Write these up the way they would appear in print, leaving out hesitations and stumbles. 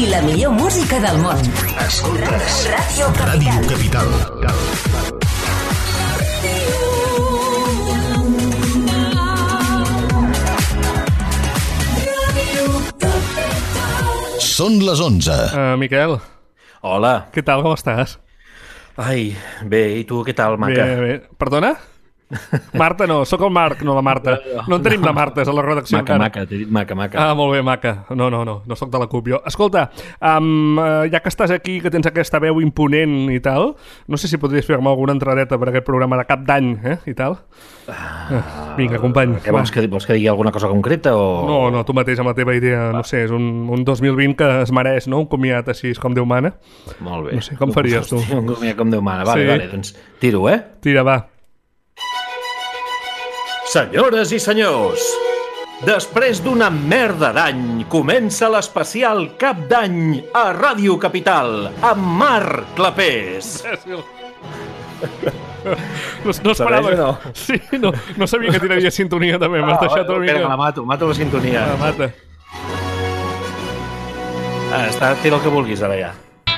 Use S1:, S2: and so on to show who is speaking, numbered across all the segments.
S1: i la millor música del món.
S2: Escoltes
S1: Ràdio
S2: Capital. Són les 11.
S3: Miquel.
S4: Hola.
S3: Què tal, com estàs?
S4: Ai, bé, i tu què tal, maca?
S3: Bé. Perdona? Marta no, sóc el Marc, no la Marta. No en tenim de Martes a la redacció encara.
S4: Maca, t'he dit maca.
S3: Ah, molt bé, maca. No sóc de la CUP jo. Escolta, ja que estàs aquí, que tens aquesta veu imponent i tal, no sé si podries fer-me alguna entradeta per aquest programa de cap d'any, i tal. Vinga, company.
S4: Què vols que digui alguna cosa concreta o...?
S3: No, tu mateix amb la teva idea, no sé, és un 2020 que es mereix, no? Un comiat així com Déu mana.
S4: Molt bé.
S3: No sé, com faries tu?
S4: Un comiat com Déu mana. Vale, doncs tiro,
S3: Tira, va.
S4: Senyores i senyors, després d'una merda d'any, comença l'especial Cap d'Any a Ràdio Capital amb Marc Clapés.
S3: No esperava.
S4: No?
S3: Sí, no sabia que tiraria sintonia també. M'has deixat una mica...
S4: Espera, que la mato la sintonia.
S3: La mata.
S4: Tira el que vulguis ara ja.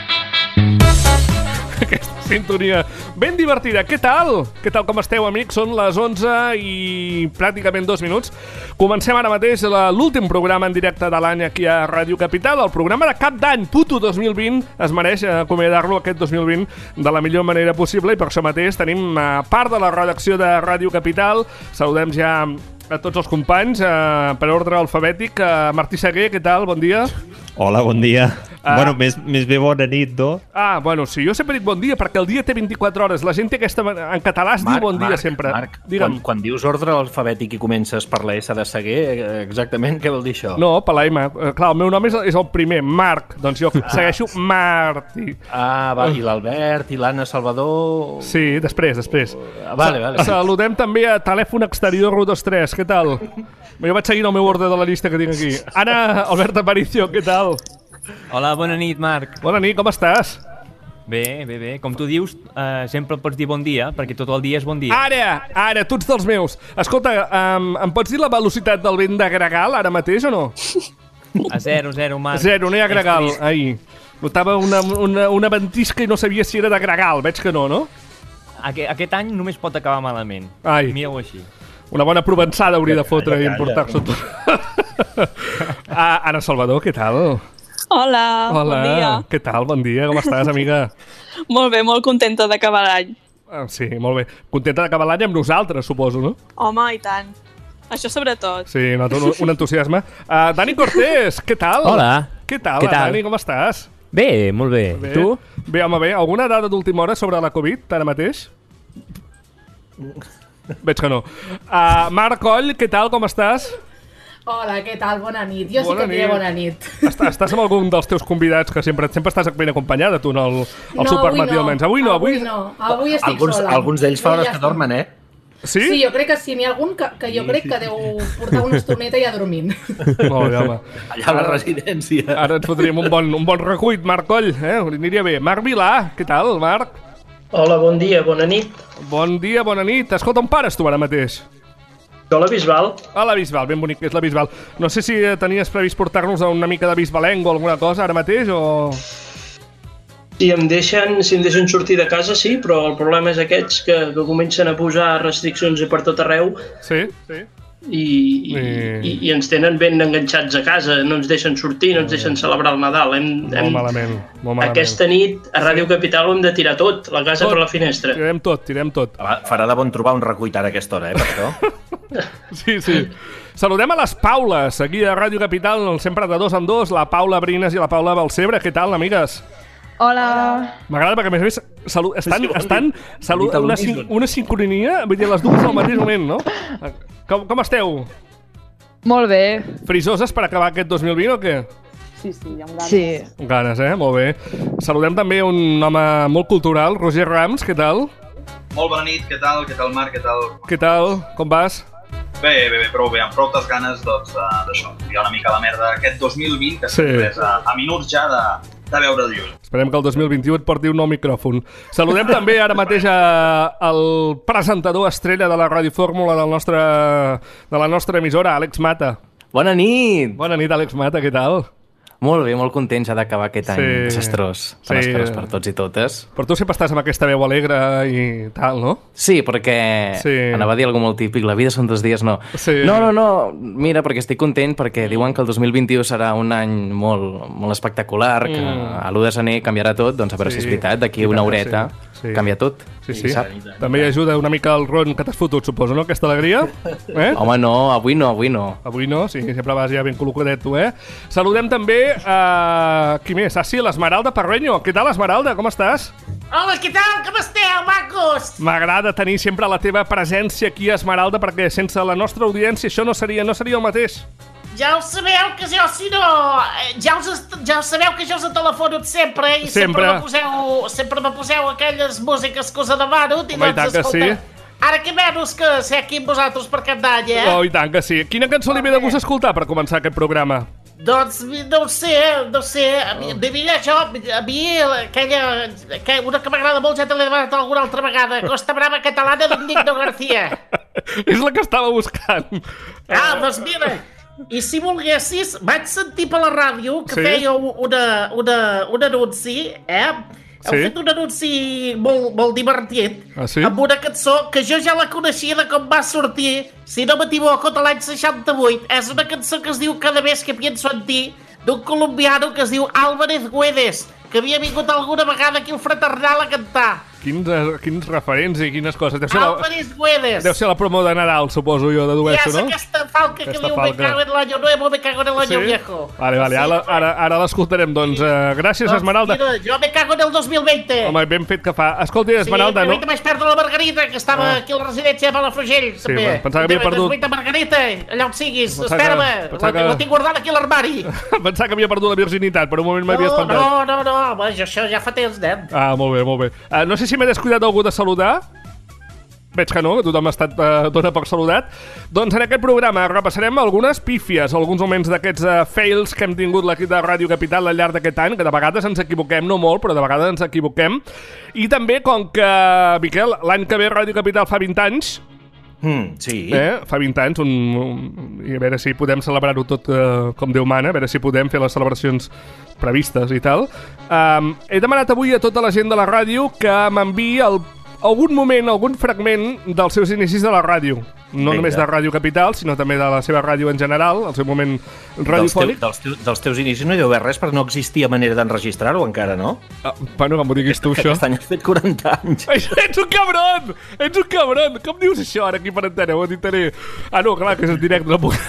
S3: Aquesta sintonia ben divertida. Què tal? Què tal, com esteu, amics? Són les 11 i pràcticament 2 minuts. Comencem ara mateix l'últim programa en directe de l'any aquí a Ràdio Capital, el programa de Cap d'Any, puto 2020. Es mereix acomiadar-lo aquest 2020 de la millor manera possible i per això mateix tenim part de la redacció de Ràdio Capital. Saludem ja a tots els companys per ordre alfabètic. Martí Seguer, què tal? Bon dia.
S5: Hola, bon dia. Bueno, més bé bona nit, no?
S3: Bueno, sí, jo sempre dic bon dia perquè el dia té 24 hores. La gent té aquesta... En català es diu bon dia sempre.
S4: Marc, quan dius ordre alfabètic i comences per la S de Seguer, exactament què vol dir això?
S3: No, per la M. Clar, el meu nom és el primer, Marc. Doncs jo segueixo Martí.
S4: Va, i l'Albert i l'Anna Salvador...
S3: Sí, després.
S4: Vale.
S3: Saludem també a Telèfon Exterior 123, què tal? Jo vaig seguint el meu ordre de la llista que tinc aquí. Anna, Albert Aparicio, què tal?
S6: Hola, bona nit, Marc.
S3: Bona nit, com estàs?
S6: Bé. Com tu dius, sempre pots dir bon dia, perquè tot el dia és bon dia.
S3: Ara, tu ets dels meus. Escolta, em pots dir la velocitat del vent de Gregal ara mateix o no?
S6: A 0, Marc.
S3: 0, no hi ha Gregal. Ahir. Notava una ventisca i no sabia si era de Gregal. Veig que no?
S6: Aquest any només pot acabar malament.
S3: Ai.
S6: Mira-ho així.
S3: Una bona provençada hauria de fotre i importar-se tot. Anna Salvador, què tal?
S7: Hola, bon dia.
S3: Què tal? Bon dia, com estàs, amiga?
S7: Molt bé, molt contenta d'acabar l'any.
S3: Sí, molt bé. Contenta d'acabar l'any amb nosaltres, suposo, no?
S7: Home, i tant. Això sobretot.
S3: Sí, noto un entusiasme. Dani Cortés, què tal?
S8: Hola.
S3: Què tal, Dani, com estàs?
S8: Bé, molt bé. Tu?
S3: Bé, home, bé. Alguna dada d'última hora sobre la Covid, ara mateix? Veig que no. Marc Coll, què tal, com estàs?
S9: Hola, què tal? Bona nit. Jo sí que diré bona nit.
S3: Estàs amb algun dels teus convidats que sempre estàs ben acompanyada, tu, al Supermatí almenys? Avui no.
S9: Avui estic sola.
S4: Alguns d'ells fa hores que dormen,
S3: Sí?
S9: Sí, jo crec que sí. N'hi ha algun que jo crec que deu portar una estoneta ja dormint.
S3: Molt bé, home.
S4: Allà a la residència.
S3: Ara ens fotríem un bon recuit, Marc Coll. Aniria bé. Marc Vilà, què tal, Marc?
S10: Hola, bon dia, bona nit.
S3: Bon dia, bona nit. Escolta, on pares tu ara mateix?
S10: Jo a la Bisbal.
S3: A la Bisbal, ben bonic que és la Bisbal. No sé si tenies previst portar-nos a una mica de bisbalenc o alguna cosa ara mateix, o...
S10: Si em deixen sortir de casa, sí, però el problema és aquests que comencen a posar restriccions per tot arreu.
S3: Sí.
S10: I ens tenen ben enganxats a casa, no ens deixen sortir, no ens deixen celebrar el Nadal.
S3: Molt malament.
S10: Aquesta nit a Ràdio Capital ho hem de tirar tot, la casa per la finestra.
S3: Tirem tot.
S4: Farà de bon trobar un recuit ara a aquesta hora, per això.
S3: Sí. Saludem a les Paules, aquí a Ràdio Capital, sempre de 2 en 2, la Paula Brines i la Paula Balcebre. Què tal, amigues?
S7: Hola.
S3: M'agrada perquè, a més, estan una sincronia, vull dir, les dues al mateix moment, no? Com esteu?
S7: Molt bé.
S3: Frisoses per acabar aquest 2020 o què?
S7: Sí, amb ganes. Sí.
S3: Ganes, molt bé. Saludem també un home molt cultural, Roger Rams, què tal?
S11: Molt bona nit, què tal? Què tal, Marc?
S3: Què tal? Com vas?
S11: Bé, prou bé, amb prou ganes d'això, hi ha una mica la merda aquest 2020 que s'ha pres a minuts ja de veure de lluny.
S3: Esperem que el 2021 et porti un nou micròfon. Saludem també ara mateix el presentador estrella de la Ràdio Fórmula de la nostra emissora, Àlex Mata.
S8: Bona nit!
S3: Bona nit, Àlex Mata, què tal?
S8: Molt bé, molt content ja d'acabar aquest any desastrós. Tan esperós per tots i totes.
S3: Però tu sempre estàs amb aquesta veu alegre i tal, no?
S8: Sí, perquè anava a dir alguna molt típic, la vida són 2 dies, no. No, mira, perquè estic content, perquè diuen que el 2021 serà un any molt espectacular, que a l'1 de gener canviarà tot, doncs a veure si és veritat, d'aquí una horeta canvia tot.
S3: Sí. També hi ajuda una mica el ron que t'has fotut, suposo, no? Aquesta alegria?
S8: Home, no, avui no.
S3: Avui no? Sí, sempre vas ja ben col·locadet tu, Saludem també qui més? Sí, l'Esmeralda Parreño. Què tal, Esmeralda? Com estàs?
S12: Hola, què tal? Com esteu, macos?
S3: M'agrada tenir sempre la teva presència aquí, Esmeralda, perquè sense la nostra audiència això no seria el mateix.
S12: Ja ho sabeu, que jo, si no... Ja ho sabeu que jo us telefono sempre, i sempre me poseu aquelles músiques que us demano, i doncs, escolta, ara que menys que ser aquí amb vosaltres per Cap d'Any,
S3: Oh, i tant que sí. Quina cançó li ve de gust escoltar per començar aquest programa?
S12: Doncs no ho sé. Mira, a mi aquella... Una que m'agrada molt, ja te l'he demanat alguna altra vegada, Costa Brava Catalana d'Ignacio García.
S3: És la que estava buscant.
S12: Doncs mira... I si volguessis, vaig sentir per la ràdio que feia un anunci, Heu fet un anunci molt divertit, amb una cançó que jo ja la coneixia de com va sortir, si no m'equivoco, de l'any 68. És una cançó que es diu Cada vez que pienso en ti, d'un colombiano que es diu Álvarez Güedes, que havia vingut alguna vegada aquí al Fraternal a cantar.
S3: Quins referents i quines coses.
S12: Álvarez Güedes.
S3: Deu ser la promo de Nadal, suposo jo, dedueixo, no?
S12: I és aquesta falca que diu me cago en el año nuevo, me cago en el año viejo.
S3: Vale, ara l'escoltarem, doncs. Gràcies, Esmeralda.
S12: Mira, jo me cago en el 2020.
S3: Home, ben fet que fa. Escolti, Esmeralda, no?
S12: Sí, vaig perdre la Margarita, que estava aquí a la residència de Palafrugell, també.
S3: Sí, pensava que havia perdut...
S12: Margarita, allà on siguis, espera-me, la tinc guardada aquí a l'armari.
S3: Pensava que havia perdut la virginitat, per un moment m'havia espantat.
S12: No, això ja fa temps, nen.
S3: Molt bé. No sé si m'he descuidat algú de saludar. Veig que no, que tothom ha estat dona per saludat. Doncs en aquest programa repassarem algunes pífies, alguns moments d'aquests fails que hem tingut l'equip de Ràdio Capital al llarg d'aquest any, que de vegades ens equivoquem, no molt, però de vegades ens equivoquem. I també, com que, Miquel, l'any que ve Ràdio Capital fa 20 anys,
S4: sí.
S3: Fa 20 anys, i a veure si podem celebrar-ho tot com Déu mana, a veure si podem fer les celebracions previstes i tal. He demanat avui a tota la gent de la ràdio que m'enviï algun moment, algun fragment dels seus inicis de la ràdio. No només de Ràdio Capital, sinó també de la seva ràdio en general, el seu moment radiofònic.
S4: Dels teus inicis no hi deu haver res, perquè no existia manera d'enregistrar-ho encara, no?
S3: Bueno, com ho diguis tu, això.
S4: Aquest any has fet 40 anys.
S3: Ets un cabron! Ets un cabron! Com dius això ara aquí per antena? Ho editaré. No, clar, que és en directe, no puc.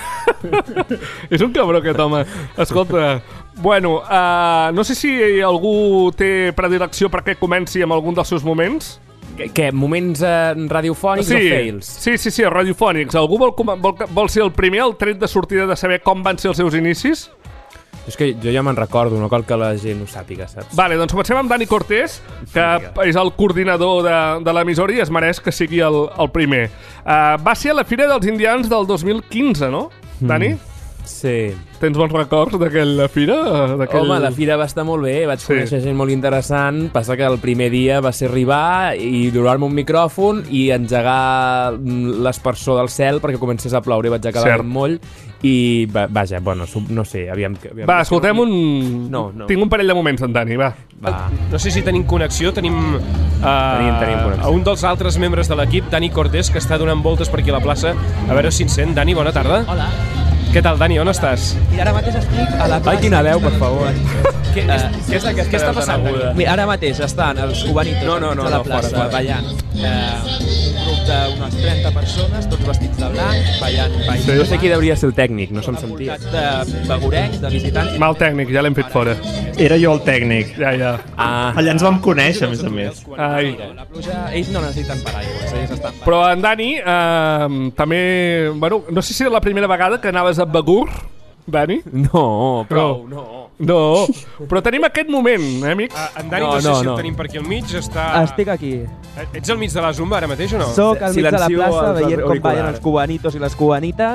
S3: És un cabró aquest home. Escolta, bueno, no sé si algú té predilecció perquè comenci amb algun dels seus moments.
S13: Què? Moments radiofònics o fails?
S3: Sí, radiofònics. Algú vol ser el primer, el tret de sortida de saber com van ser els seus inicis?
S13: És que jo ja me'n recordo, no cal que la gent ho sàpiga, saps?
S3: Vale, doncs comencem amb Dani Cortés, que és el coordinador de l'emissora i es mereix que sigui el primer. Va ser a la Fira dels Indians del 2015, no, Dani?
S13: Sí.
S3: Tens bons records d'aquella fira?
S13: Home, la fira va estar molt bé, vaig conèixer gent molt interessant, passa que el primer dia va ser arribar i donar-me un micròfon i engegar l'aspersor del cel perquè comencés a ploure i vaig acabar amb moll i, vaja, bueno, no sé, aviam...
S3: Va, escoltem un...
S13: No.
S3: Tinc un parell de moments, en Dani, va.
S14: No sé si tenim connexió, tenim
S13: connexió.
S14: Un dels altres membres de l'equip, Dani Cortés, que està donant voltes per aquí a la plaça. A veure si ens sent. Dani, bona tarda.
S15: Hola.
S14: Què tal, Dani? On estàs?
S15: Mira, ara mateix estic a la plaça...
S13: Ai, quina veu, per favor.
S14: Què està passant, Dani?
S15: Mira, ara mateix estan els cubanitos a la plaça ballant. Un grup d'unes 30 persones, tots vestits de blanc, ballant.
S13: No sé qui hauria ser el tècnic, no se'm sentia.
S15: De begurencs, de visitants...
S3: Mal tècnic, ja l'hem fet fora.
S5: Era jo el tècnic.
S3: Ja.
S5: Allà ens vam conèixer, a més.
S3: Ai.
S15: La pluja, ells no necessiten paraigües, ells estan...
S3: Però en Dani, també... Bueno, no sé si era la primera vegada que anaves a Begur, Dani?
S13: No, prou,
S3: no. Però tenim aquest moment, amics?
S14: En Dani, no sé si el tenim per aquí al mig, està...
S15: Estic aquí.
S14: Ets al mig de la zumba ara mateix o no?
S15: Soc al mig de la plaça veient com ballen els cubanitos i les cubanites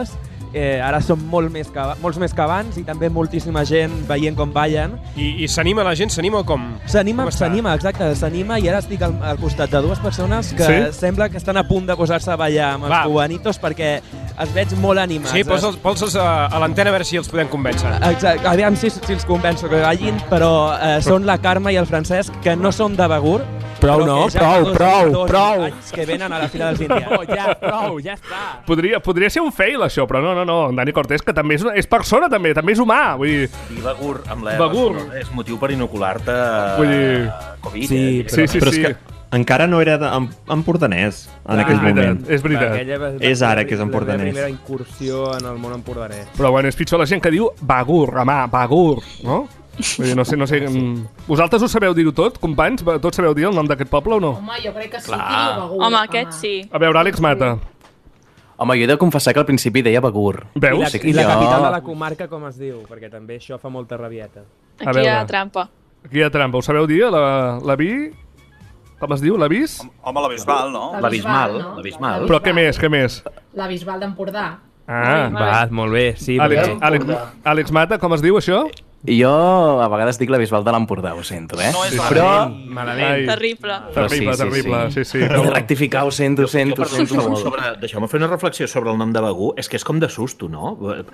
S15: ara són molts més que abans i també moltíssima gent veient com ballen.
S14: I s'anima la gent? S'anima o com?
S15: S'anima, exacte, s'anima, i ara estic al costat de dues persones que sembla que estan a punt de posar-se a ballar amb els cubanitos perquè es veig molt animats.
S14: Sí, posa'ls a l'antena a veure si els podem convèncer.
S15: Exacte, aviam si els convenço que ballin, però són la Carme i el Francesc, que no són de Begur.
S13: Prou, no? Prou.
S15: Anys que venen a la Fira dels 20 anys.
S13: Ja està.
S3: Podria ser un fail, això, però no. Dani Cortés, que també és persona, també és humà. Vull dir...
S4: I Begur, amb l'R, és motiu per inocular-te Covid.
S5: Sí, però és que encara no era empordanès en aquell moment.
S3: És veritat.
S5: És ara que és empordanès.
S15: La primera incursió en el món empordanès.
S3: Però bueno, és pitjor la gent que diu Begur, Begur, no? Vull dir, no sé. Vosaltres ho sabeu dir-ho tot, companys? Tots sabeu dir el nom d'aquest poble o no?
S9: Home, jo crec que sí, Begur.
S7: Home, aquest sí.
S3: A veure, Àlex Mata.
S8: Home, jo he de confessar que al principi deia Begur.
S3: Veus?
S15: I la capital de la comarca com es diu? Perquè també això fa molta rabieta.
S7: Aquí hi ha trampa.
S3: Aquí hi ha trampa. Ho sabeu dir? La Vi... Com es diu? La Vis?
S11: Home, la Bisbal, no?
S4: La Bisbal.
S3: Però què més?
S9: La Bisbal d'Empordà.
S3: Va,
S13: molt bé. Sí,
S3: Àlex Mata, com es diu això?
S8: Jo a vegades dic la Bisbal de l'Empordà, ho sento,
S11: No és
S3: malament.
S7: Terrible.
S3: Sí.
S8: He de rectificar, ho sento.
S4: Deixeu-me fer una reflexió sobre el nom de Begur. És que és com de susto, no?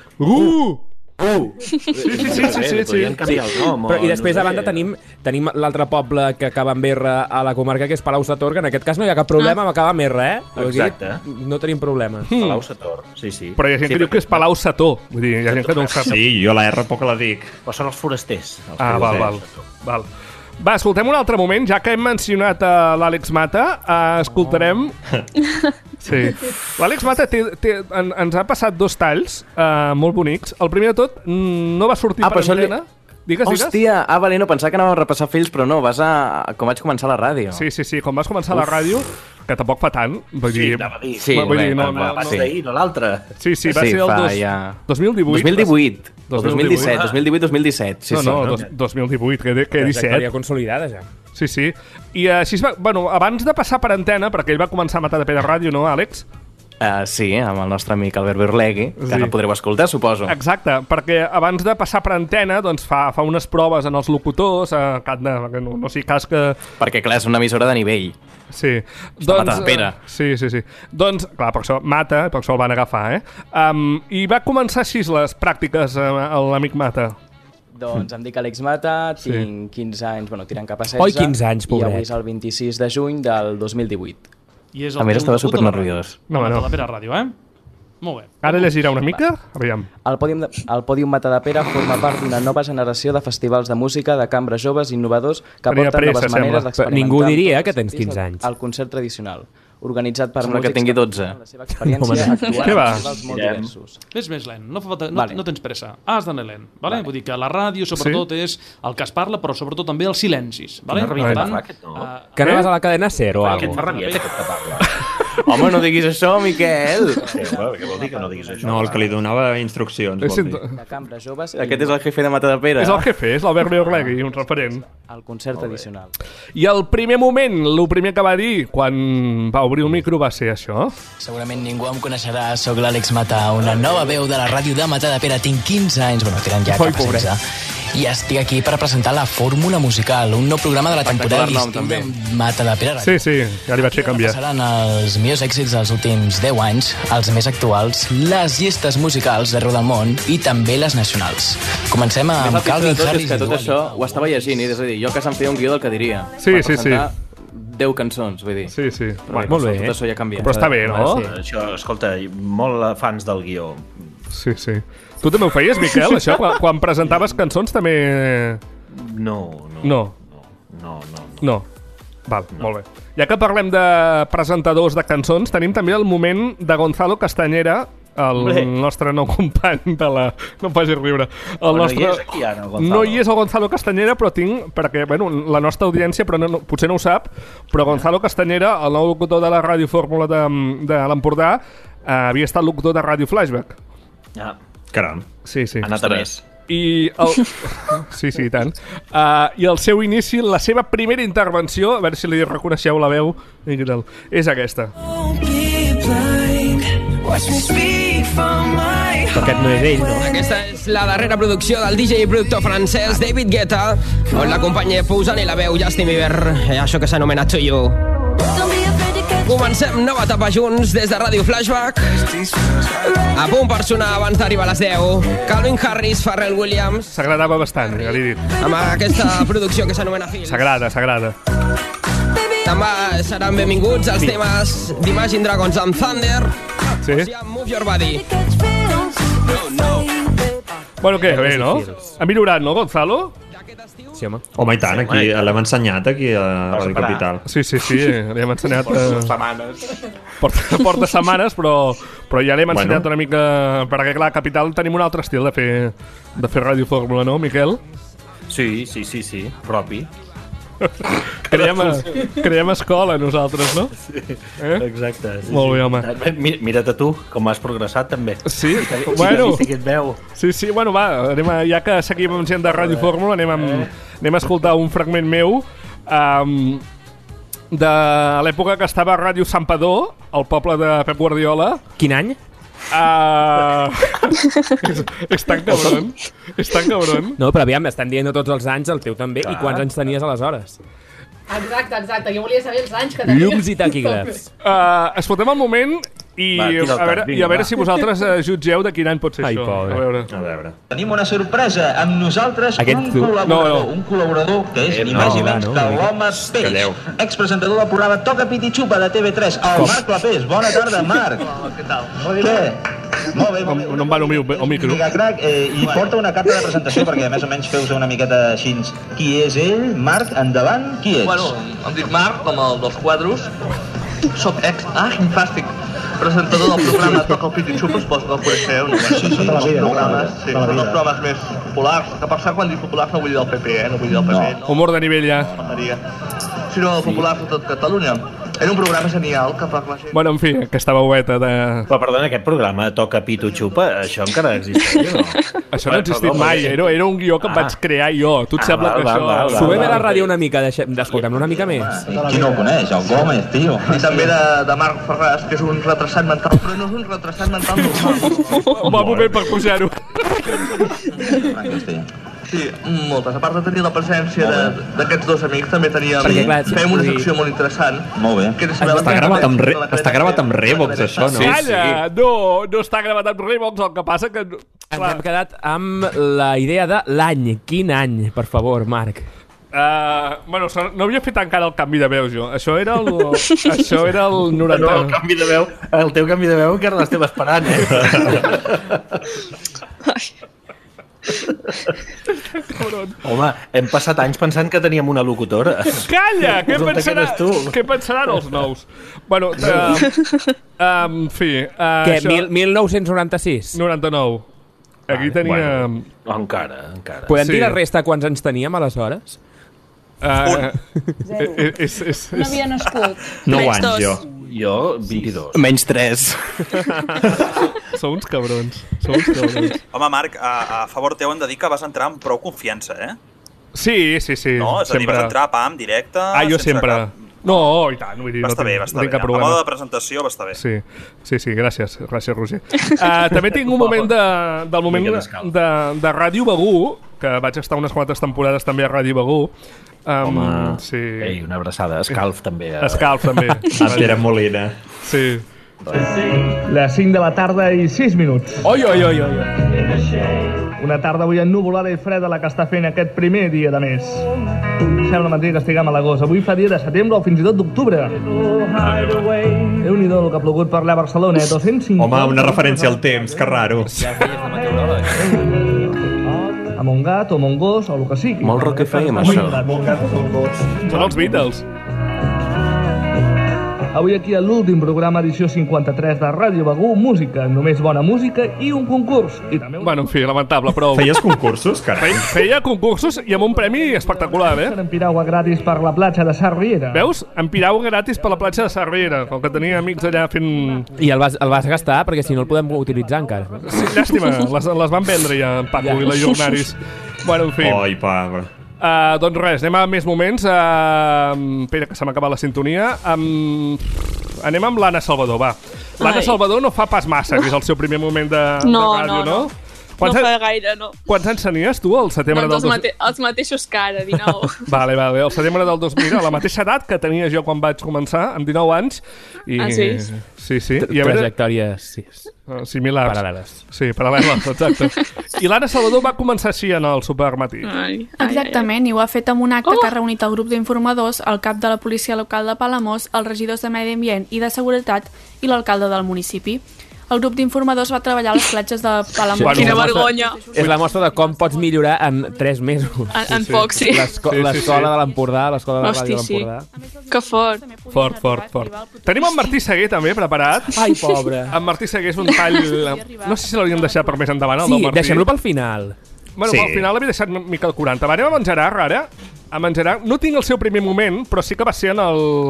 S4: Sí.
S15: Però, i després a banda tenim l'altre poble que acaba amb R a la comarca, que és Palau-sator, que en aquest cas no hi ha cap problema amb acabar amb R,
S4: Exacte.
S15: No tenim problemes.
S4: Palau-sator, sí.
S3: Però hi ha gent que diu que és Palau-sator. Vull dir, hi ha gent que no ho sap.
S5: Sí, jo la R poc la dic.
S4: Però són els forasters.
S3: Val. Va, escoltem un altre moment, ja que hem mencionat l'Àlex Mata, escoltarem... Sí. L'Àlex Mata ens ha passat 2 talls molt bonics. El primer de tot no va sortir per antena. Digues.
S8: Hòstia, vale, no, pensava que anàvem a repassar fills, però no, vas a com vaig començar la ràdio.
S3: Sí, com vas començar la ràdio, que tampoc fa tant. Vull dir,
S4: no l'altre.
S3: Sí, va ser el 2018.
S8: 2017.
S3: No, 2018, que 17.
S15: Trajectòria consolidada, ja.
S3: Sí. I així es va... Bueno, abans de passar per antena, perquè ell va començar a Matadepera Ràdio, no, Àlex?
S8: Sí, amb el nostre amic Albert Berlegui, que no podreu escoltar, suposo.
S3: Exacte, perquè abans de passar per antena doncs fa unes proves en els locutors, que no sigui cas que...
S8: Perquè, clar, és una emissora de nivell.
S3: Sí.
S8: Matadepera.
S3: Sí. Doncs, clar, per això Mata, per això el van agafar, I va començar així les pràctiques l'amic Mata.
S16: Doncs em dic Àlex Mata, tinc 15 anys, tirant cap a 16.
S15: Oi, 15 anys, pobret.
S16: I avui és el 26 de juny del 2018.
S8: A més, estava supernerviós.
S17: No. Matadepera Ràdio, Molt bé.
S3: Ara llegirà una mica? Aviam.
S16: El Pòdium Matadepera forma part d'una nova generació de festivals de música de cambres joves innovadors que aporten noves maneres d'experimentar.
S15: Ningú diria que tens 15 anys.
S16: El concert tradicional, organitzat per
S8: músics que tingui 12.
S16: La seva experiència actual
S3: en
S16: festivals molt diversos.
S17: Ves més lent, no tens pressa. Has d'anar lent, vale? Vull dir que la ràdio sobretot és el que es parla, però sobretot també els silencis. Vale?
S4: Que
S15: anaves a la cadena SER o alguna cosa?
S4: Aquest fa rabieta, aquest que parla.
S8: Home, no diguis això, Miquel.
S4: Què vol dir que no diguis això?
S5: No, el que li donava instruccions, vol dir.
S16: De cambres joves.
S8: Aquest és el jefe de Matadepera.
S3: És el jefe, és l'Albert Berlegui, un referent.
S16: El concert tradicional.
S3: I el primer moment, el primer que va dir quan va obrir el micro va ser això.
S18: Segurament ningú em coneixerà, sóc l'Àlex Mata, una nova veu de la ràdio de Matadepera. Tinc 15 anys, tirant ja cap a 16. I estic aquí per presentar la Fórmula Musical, un nou programa de la temporada d'estiu de Matadepera Ràdio.
S3: Sí, ja li vaig fer canviar.
S18: Passaran els millors èxits dels últims 10 anys, els més actuals, les llistes musicals d'arreu del món i també les nacionals. Comencem amb Calvin Harris.
S8: Que tot això ho estava llegint, és a dir, jo que se'm feia un guió del que diria.
S3: Sí.
S8: 10 cançons, vull dir.
S3: Sí.
S8: Molt bé. Tot això ja ha canviat.
S3: Però està bé, no?
S4: Això, escolta, molt fans del guió.
S3: Sí. Tu també ho feies, Miquel, això? Quan presentaves cançons també...
S4: No.
S3: Val, molt bé. Ja que parlem de presentadors de cançons, tenim també el moment de Gonzalo Castañera, el nostre nou company de la... No em facis riure.
S4: No hi és aquí ara, el Gonzalo.
S3: No hi és el Gonzalo Castañera, però tinc... Perquè, la nostra audiència potser no ho sap, però Gonzalo Castañera, el nou locutor de la Ràdio Fórmula de l'Empordà, havia estat locutor de Ràdio Flashback.
S5: Caram.
S3: Sí.
S4: Ha anat a més.
S3: I sí, i tant. I el seu inici, la seva primera intervenció, a veure si li reconeixeu la veu, és aquesta.
S14: Però aquest no és ell, no?
S19: Aquesta és la darrera producció del DJ i productor francès David Guetta, on l'acompanya posant-hi la veu Justin Bieber, això que s'anomena To You. Comencem nova etapa junts des de Ràdio Flashback. A punt per sonar abans d'arribar a les 10. Calvin Harris, Pharrell Williams.
S3: S'agradava bastant, ja l'he dit.
S19: Amb aquesta producció que s'anomena Feels.
S3: S'agrada.
S19: També seran benvinguts els temes d'Imagine Dragons amb Thunder.
S3: Sí.
S19: O amb Move Your Body.
S3: Bueno, què? Bé, no? Ha millorat, no, Gonzalo?
S13: Sí, home.
S5: Home, i tant, aquí l'hem ensenyat aquí a Ràdio Capital.
S3: Sí, l'hem ensenyat...
S14: Porta setmanes.
S3: Porta setmanes, però ja l'hem ensenyat una mica... Perquè, clar, a Capital tenim un altre estil de fer Ràdio Fórmula, no, Miquel?
S4: Sí, propi.
S3: Creiem escola, nosaltres, no?
S4: Sí, exacte. Sí,
S3: molt bé, home.
S4: Mira't a tu, com has progressat, també.
S3: Sí,
S4: bueno.
S3: Sí, bueno, va, ja que seguim amb gent de Ràdio Fórmula, anem a escoltar un fragment meu de l'època que estava a Ràdio Santpedor, al poble de Pep Guardiola.
S13: Quin any?
S3: És tan cabron.
S13: No, però aviam, estan dient tots els anys, el teu també. I quants anys tenies aleshores?
S9: Exacte. Jo volia saber els anys que tenies.
S13: Llums i taquígrafs.
S3: Escoltem el moment i a veure si vosaltres jutgeu de quin any pot ser això.
S5: A veure.
S20: Tenim una sorpresa amb nosaltres, un col·laborador que és ni més ni menys que l'home peix, expresentador del programa Toca Pit i Xupa de TV3, el Marc Clapés. Bona tarda, Marc.
S11: Què tal?
S20: Què? Molt bé.
S3: No em va el micro.
S20: I porta una carta de presentació perquè més o menys feu una miqueta així. Qui és ell? Marc, endavant, qui ets?
S21: Bueno, em dic Marc, com el dels quadros. Soc fantàstic presentador del programa Toca el Pit i Xupa, suposo que el coneixeu, no? Sí, són els programes més populars, que per cert, quan dic populars no vull dir del PP, no vull dir del PP.
S3: Humor de nivell, ja.
S21: Sinó populars de tot Catalunya. Era un programa genial que per la gent...
S3: Bueno, en fi, aquesta veueta de...
S4: Però, perdona, aquest programa Toca Pit o Xupa, això encara existeix, no?
S3: Això no ha existit mai, era un guió que em vaig crear jo. Tu et sembla que això...
S13: Subem a la ràdio una mica, d'escoltar-me una mica més.
S20: Qui no el coneix? El Gómez, tio.
S21: I també de Marc Ferràs, que és un retrasat mental, però no és un retrasat mental normal.
S3: Va moment per pujar-ho.
S21: Sí, moltes. A part de tenir la presència d'aquests dos amics, també fèiem una secció molt interessant.
S20: Molt bé.
S5: Està gravat amb Revox, això, no?
S3: Calla! No està gravat amb Revox, el que passa que...
S13: Ens hem quedat amb la idea de l'any. Quin any, per favor, Marc?
S3: Bueno, no havia fet encara el canvi de veu, jo. Això era el 90...
S4: No, el canvi de veu, el teu canvi de veu encara l'estem esperant, Home, hem passat anys pensant que teníem una locutora.
S3: Calla! Què pensaran els nous? Bueno, en fi...
S13: Què, 1996?
S3: 99. Aquí teníem...
S4: Encara.
S13: Podem dir la resta quants anys teníem aleshores?
S7: No havia nascut.
S5: 9 anys, jo.
S4: Jo, 22.
S8: Menys 3.
S3: Sou uns cabrons.
S11: Home, Marc, a favor teu hem de dir que vas entrar amb prou confiança, eh?
S3: Sí.
S11: No, és a dir, vas entrar, pam, directe...
S3: Jo sempre. No, i tant. Vull dir,
S11: va estar bé. A moda de presentació va estar bé.
S3: Sí, gràcies, Roger. També tinc un moment de Ràdio Begú, que vaig estar unes quantes temporades també a Ràdio Begú.
S4: Home,
S3: sí.
S4: Ei, una abraçada. Escalf, també.
S3: Escalf, també.
S5: A Pere Molina.
S3: Sí.
S22: Les 5 de la tarda i 6 minuts.
S13: Oi.
S22: Una tarda avui ennuvolada i freda la que està fent aquest primer dia de mes. Sembla mentida que estiguem a l'agost. Avui fa dia de setembre o fins i tot d'octubre. Déu-n'hi-do el que ha plogut per allà a Barcelona, 250...
S5: Home, una referència al temps, que raro.
S22: A mon gat o mon gos o el que sigui.
S8: Molt rock que fèiem, això.
S3: Són els Beatles.
S22: Avui aquí a l'últim programa, edició 53 de Ràdio Begú, música, només bona música i un concurs. I també
S3: Bueno, en fi, lamentable, però...
S5: Feies concursos, carai?
S3: Feia concursos i amb un premi espectacular,
S22: En piragua gratis per la platja de Sarriera.
S3: Veus? En piragua gratis per la platja de Sarriera, com que tenia amics allà fent...
S13: I el vas gastar, perquè si no el podem utilitzar encara.
S3: Sí, llàstima, les van vendre ja en Paco i la Jornaris. Bueno, en fi.
S5: Oi, Paco.
S3: Doncs res, anem a més moments. Espera, que se m'ha acabat la sintonia. Anem amb l'Anna Salvador, va. L'Anna Salvador no fa pas massa, que és el seu primer moment de ràdio, no?
S1: No fa gaire, no.
S3: Quants anys tenies tu al setembre del 2000?
S1: Els mateixos que ara, 19.
S3: Vale, el setembre del 2000, a la mateixa edat que tenia jo quan vaig començar, amb 19 anys. Sí.
S13: Trajectòries
S3: similars.
S13: Paral·leles.
S3: Sí, paral·leles, exacte. I l'Anna Salvador va començar així en el Supermatí.
S2: Exactament, i ho ha fet amb un acte que ha reunit el grup d'informadors, el cap de la policia local de Palamós, els regidors de Medi Ambient i de Seguretat i l'alcalde del municipi. El grup d'informadors va treballar a les platges de Palamós.
S1: Quina vergonya!
S13: És la mostra de com pots millorar en 3 mesos.
S1: En poc, sí.
S13: L'escola de l'Empordà, l'escola de la ràdio de l'Empordà.
S1: Que fort.
S3: Fort. Tenim en Martí Seguer també preparat.
S13: Ai, pobre.
S3: En Martí Seguer és un tall... No sé si l'hauríem deixat per més endavant, el del Martí.
S13: Sí, deixem-lo pel final.
S3: Bueno, pel final l'havia deixat Miquel 40. Anem amb en Gerard, ara. Amb en Gerard, no tinc el seu primer moment, però sí que va ser en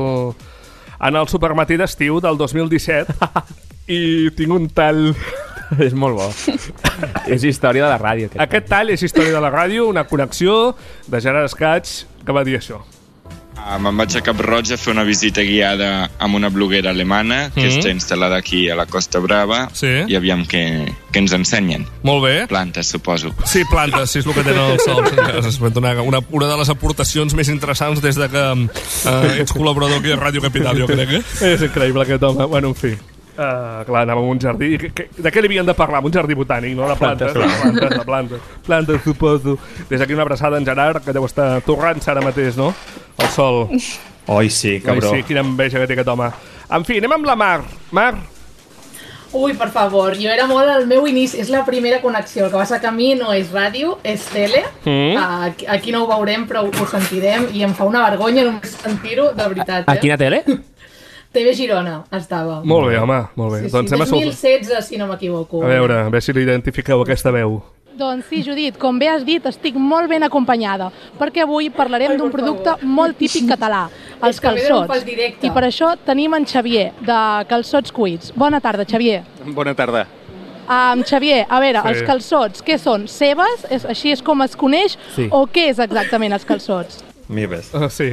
S3: el Supermatí d'estiu del 2017. I tinc un tall...
S13: És molt bo. És història de la ràdio.
S3: Aquest tall és història de la ràdio, una connexió de Gerard Escaig que va dir això.
S23: Me'n vaig a Cap Roig a fer una visita guiada amb una bloguera alemana que està instal·lada aquí a la Costa Brava i aviam què ens ensenyen.
S3: Molt bé.
S23: Plantes, suposo.
S3: Sí, plantes, sí, és el que tenen els sols. Una de les aportacions més interessants des de que ets col·laborador aquí a Ràdio Capital, jo crec. És increïble aquest home. Bueno, en fi. Clar, anàvem a un jardí. De què li havien de parlar? Un jardí botànic, no? De plantes. Plantes, suposo. Des d'aquí una abraçada en Gerard, que deu estar torrant-se ara mateix, no? El sol.
S5: Oi, sí, cabró.
S3: Oi, sí, quina enveja que té aquest home. En fi, anem amb la Mar. Mar.
S9: Ui, per favor, jo era molt al meu inici. És la primera connexió. El que passa que a mi no és ràdio, és tele. Aquí no ho veurem, però ho sentirem. I em fa una vergonya només sentir-ho, de veritat.
S13: A quina tele?
S9: TV Girona estava.
S3: Molt bé, home, molt bé.
S9: Sí, doncs 2016, si no m'equivoco.
S3: A veure si l'identifiqueu, aquesta veu.
S24: Doncs sí, Judit, com bé has dit, estic molt ben acompanyada, perquè avui parlarem d'un producte molt típic català, els calçots. I per això tenim en Xavier, de Calçots Cuits. Bona tarda, Xavier.
S25: Bona tarda.
S24: Xavier, a veure, els calçots, què són? Cebes? Així és com es coneix? O què és exactament els calçots?
S5: Mives.
S3: Sí.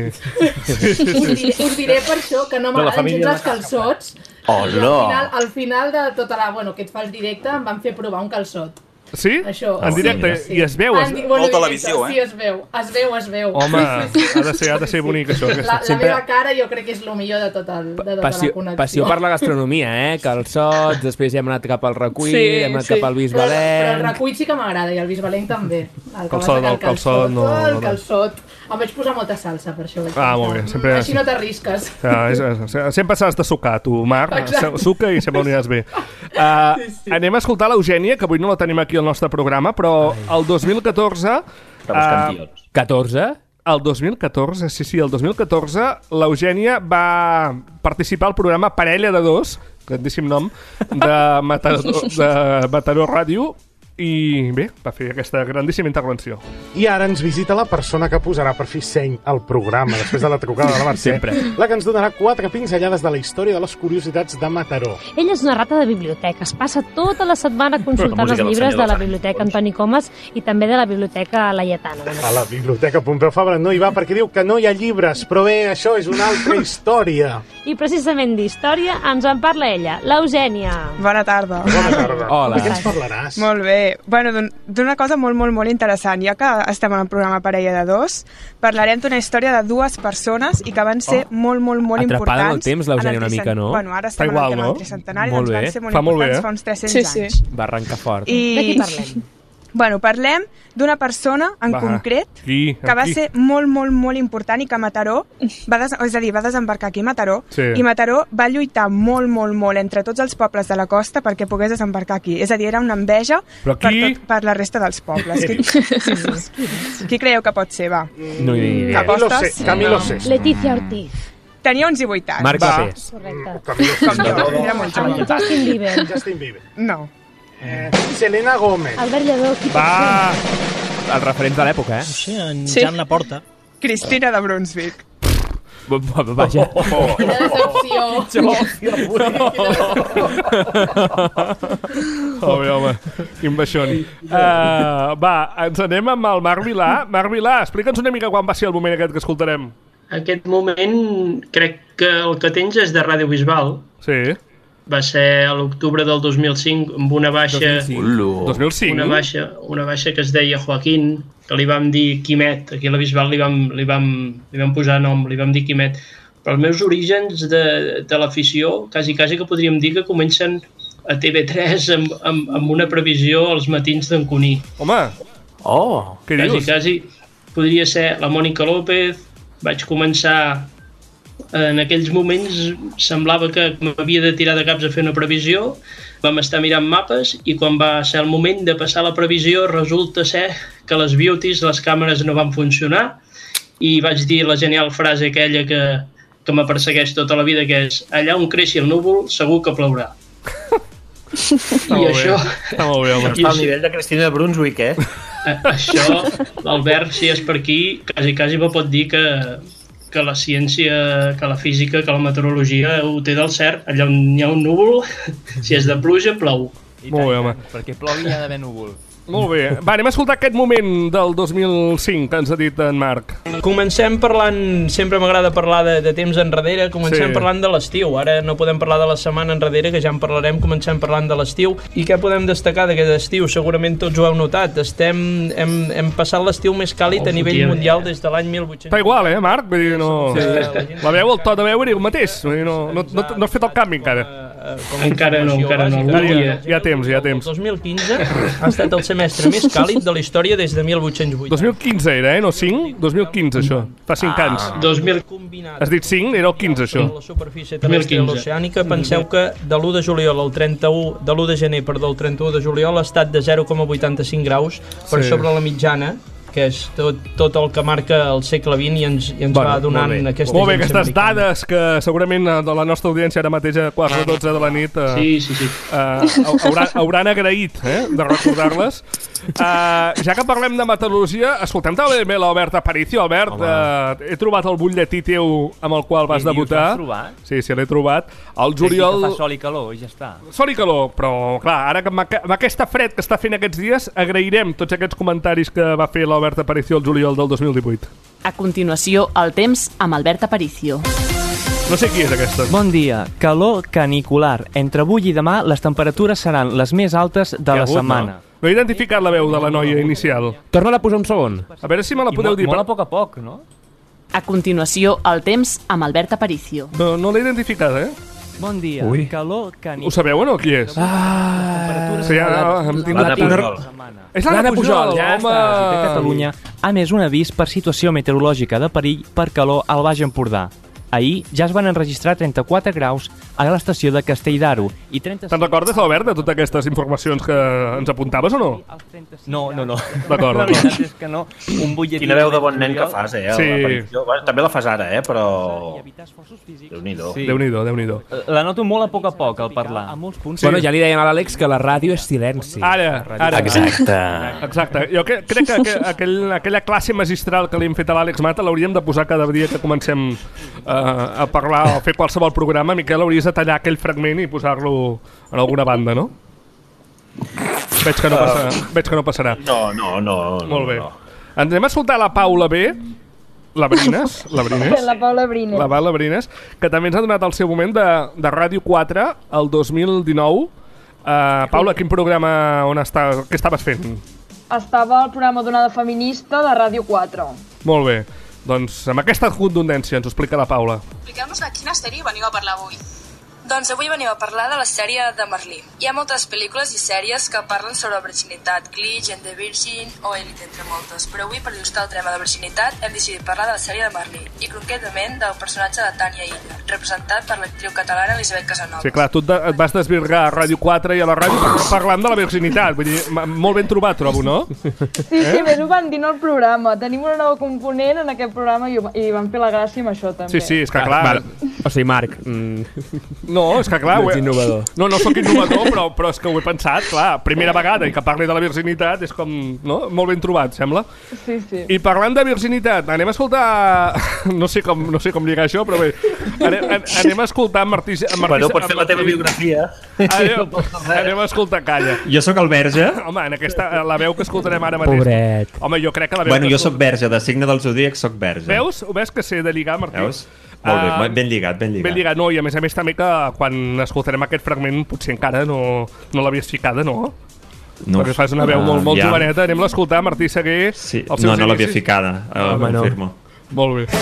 S9: Us diré per això que no m'agraden gens els calçots. Al final de tota la... Bueno, que et fa el directe, em van fer provar un calçot.
S3: Sí?
S9: Això,
S3: en directe?
S9: Sí.
S3: I es veu?
S25: Molt televisió,
S9: Sí, es veu.
S3: Home, ha de ser bonic, això.
S9: La meva cara jo crec que és el millor de tota la connexió.
S13: Passió per la gastronomia, calçots, després hem anat cap al recull, hem anat cap al bisbalent...
S9: Però el recull sí que m'agrada, i el bisbalent també.
S3: El calçot no.
S9: El calçot. Em vaig posar molta salsa, per això.
S3: Molt bé.
S9: Així no t'arrisques.
S3: Sempre s'has de sucar, tu, Mar. Suca i sempre ho aniràs bé. Anem a escoltar l'Eugènia, que avui no la tenim aquí al nostre programa, però el 2014...
S13: 14?
S3: El 2014, sí, el 2014 l'Eugènia va participar al programa Parella de Dos, grandíssim nom, de Mataró Ràdio, i bé, va fer aquesta grandíssima intervenció.
S26: I ara ens visita la persona que posarà per fi seny al programa, després de la trucada de la Mercè, la que ens donarà 4 pinzellades de la història de les curiositats de Mataró.
S27: Ell és una rata de biblioteca, es passa tota la setmana consultant els llibres de la Biblioteca Antoni Comas i també de la Biblioteca Laietana.
S26: A la Biblioteca Pompeu Fabra no hi va perquè diu que no hi ha llibres, però bé, això és una altra història.
S27: I precisament d'història ens en parla ella, l'Eugènia.
S28: Bona tarda.
S26: Bona tarda.
S13: Hola.
S26: De què ens parlaràs?
S28: Molt bé. Bueno, d'una cosa molt interessant. Ja que estem en el programa Parella de Dos, parlarem d'una història de 2 persones i que van ser molt importants.
S13: Atrapada en el temps, l'Eugènia, una mica, no?
S28: Bueno, ara estem en el tricentenari, doncs van ser molt importants fa uns 300 anys.
S13: Va arrencar fort.
S27: De qui parlem?
S28: Bueno, parlem d'una persona en concret que va ser molt important i que Mataró, va desembarcar aquí a Mataró, i Mataró va lluitar molt entre tots els pobles de la costa perquè pogués desembarcar aquí. És a dir, era una enveja per la resta dels pobles. Qui creieu que pot ser, va?
S13: No hi ha idea.
S26: Camilo Sesto.
S27: Leticia Ortiz.
S28: Tenia uns 18 anys.
S13: Marc Clapés.
S27: Correcte.
S28: Era molt jove.
S27: Justin Bieber.
S28: No.
S26: Selena Gómez.
S27: Albert Lledó.
S13: Va! Els referents de l'època,
S28: Sí, en Jan Laporta. Cristina de Brunswick.
S13: Vaja.
S9: Quina decepció.
S3: Home, quin baixón. Va, ens anem amb el Marc Vilà. Marc Vilà, explica'ns una mica quan va ser el moment aquest que escoltarem.
S10: Aquest moment crec que el que tens és de Ràdio Bisbal.
S3: Sí.
S10: va ser a l'octubre del 2005 amb una baixa...
S3: 2005?
S10: Una baixa que es deia Joaquín, que li vam dir Quimet. Aquí a la Bisbal li vam posar nom, li vam dir Quimet. Però els meus orígens de l'afició, quasi que podríem dir que comencen a TV3 amb una previsió als matins d'en Cuní.
S3: Home! Oh! Què dius?
S10: Quasi podria ser la Mònica López. Vaig començar... En aquells moments semblava que m'havia de tirar de caps a fer una previsió. Vam estar mirant mapes i quan va ser el moment de passar la previsió resulta ser que les beauties, les càmeres no van funcionar i vaig dir la genial frase aquella que me persegueix tota la vida, que és: allà on creixi el núvol segur que plourà.
S3: I això... Està molt bé, home.
S6: Està al nivell de Cristina de Brunswick,
S10: Això, l'Albert, si és per aquí, quasi me pot dir que la ciència, que la física, que la meteorologia ho té del cert. Allà on hi ha un núvol, si és de pluja, plou.
S3: Molt bé, home.
S12: Perquè plogui hi ha d'haver núvol.
S3: Molt bé. Va, anem a escoltar aquest moment del 2005 que ens ha dit en Marc.
S10: Comencem parlant, sempre m'agrada parlar de temps enrere, parlant de l'estiu. Ara no podem parlar de la setmana enrere, que ja en parlarem, comencem parlant de l'estiu. I què podem destacar d'aquest estiu? Segurament tots ho heu notat. Hem passat l'estiu més càlid a nivell mundial des de l'any 1800.
S3: Està igual, Marc? Vull dir, no... La veu, el to de veu era el mateix. No has fet el canvi encara.
S10: Encara no.
S3: Hi ha temps.
S10: El 2015 ha estat el semestre més càlid de la història des de 1808.
S3: 2015 era, no 5? 2015 això, fa 5 anys.
S10: 2000
S3: Has dit 5? Era el 15 això.
S10: La superfície terrestre l'oceànica, penseu que de l'1 de juliol al 31, de l'1 de gener, perdó, el 31 de juliol ha estat de 0,85 graus per sobre la mitjana, que és tot el que marca el segle XX i ens va donant aquesta...
S3: Molt bé, aquestes dades que segurament de la nostra audiència ara mateix a 4:12 de la nit hauran agraït de recordar-les. Ja que parlem de meteorologia, escoltem també l'Albert Aparicio. Albert, he trobat el butlletí teu amb el qual vas debutar.
S12: L'has trobat?
S3: Sí, l'he trobat. El juliol...
S12: Que fa sol i calor i ja està.
S3: Sol i calor, però clar, ara amb aquesta fred que està fent aquests dies, agrairem tots aquests comentaris que va fer l'Albert Aparicio el juliol del 2018.
S2: A continuació, el temps amb Albert Aparicio.
S3: No sé qui és aquesta.
S12: Bon dia. Calor canicular. Entre avui i demà les temperatures seran les més altes de la setmana.
S3: No he identificat la veu de la noia inicial.
S13: Torna-la a posar un segon.
S3: A veure si me la podeu dir.
S12: Molt a poc, no?
S2: A continuació, el temps amb Albert Aparicio.
S3: No l'he identificat,
S12: Bon dia. Calor canicular.
S3: Ho sabeu o no qui és? És l'Anna Pujol,
S12: home! Catalunya ha més un avís per situació meteorològica de perill per calor al Baix Empordà. Ahir ja es van enregistrar 34 graus a l'estació de Castelldaro i 30...
S3: Te'n recordes, Albert, de totes aquestes informacions que ens apuntaves o no?
S12: No.
S3: D'acord.
S12: La veritat és que no. Un butlletí...
S6: Quina veu de bon nen que fas,
S3: Sí.
S6: També la fas ara, però... Déu-n'hi-do.
S3: Déu-n'hi-do.
S12: La noto molt a poc al parlar.
S13: Bueno, ja li deien a l'Àlex que la ràdio és silenci.
S3: Ara. Exacte. Jo crec que aquella classe magistral que li hem fet a l'Àlex Mata l'hauríem de posar cada dia que comencem a parlar o fer qualsevol programa. Miquel, hauries de tallar aquell fragment i posar-lo en alguna banda, no? Veig que no passarà.
S6: No.
S3: Molt bé. Anem a escoltar la Paula B. La Brines.
S7: La Paula Brines.
S3: La Paula Brines, que també ens ha donat el seu moment de Ràdio 4 el 2019. Paula, quin programa, què estaves fent?
S7: Estava al programa d'Onada Feminista de Ràdio 4.
S3: Molt bé. Doncs amb aquesta contundència ens ho explica la Paula.
S15: Expliqueu-nos de quina sèrie veniu a parlar avui. Doncs avui venim a parlar de la sèrie de Merlí. Hi ha moltes pel·lícules i sèries que parlen sobre virginitat, Glee, Jane the Virgin o Elite, entre moltes. Però avui, per il·lustrar el tema de virginitat, hem decidit parlar de la sèrie de Merlí i concretament del personatge de Tània Illa, representat per l'actriu catalana Elisabet Casanovas.
S3: Sí, clar, tu et vas desvirgar a Ràdio 4 i a la ràdio parlant de la virginitat. Vull dir, molt ben trobat, trobo, no?
S7: Sí, més ho van dir al programa. Tenim una nova component en aquest programa i van fer la gràcia amb això, també.
S3: Sí, és que clar...
S13: O sigui, Marc...
S3: No, és que clar...
S13: No ets innovador.
S3: No soc innovador, però és que ho he pensat, clar, primera vegada i que parli de la virginitat és com, no? Molt ben trobat, sembla.
S7: Sí.
S3: I parlant de virginitat, anem a escoltar... No sé com lligar això, però bé, anem a escoltar Martí...
S6: Bueno, pots fer la teva biografia.
S3: Anem a escoltar Calla.
S5: Jo sóc el verge.
S3: Home, en la veu que escoltarem ara mateix.
S13: Pobret.
S3: Home, jo crec que la veu...
S5: Bueno, jo sóc verge, de signe del zodíac sóc verge.
S3: Veus? Ho ves que sé de lligar, Martí?
S5: Veus? Molt bé, ben lligat, ben lligat.
S3: Ben lligat, no, i a més també que quan escoltarem aquest fragment potser encara no l'havies ficada, no? Perquè fas una veu molt joveneta. Anem a escoltar Martí Seguer.
S5: Sí, no l'havia ficada, ho confirmo.
S3: Molt bé.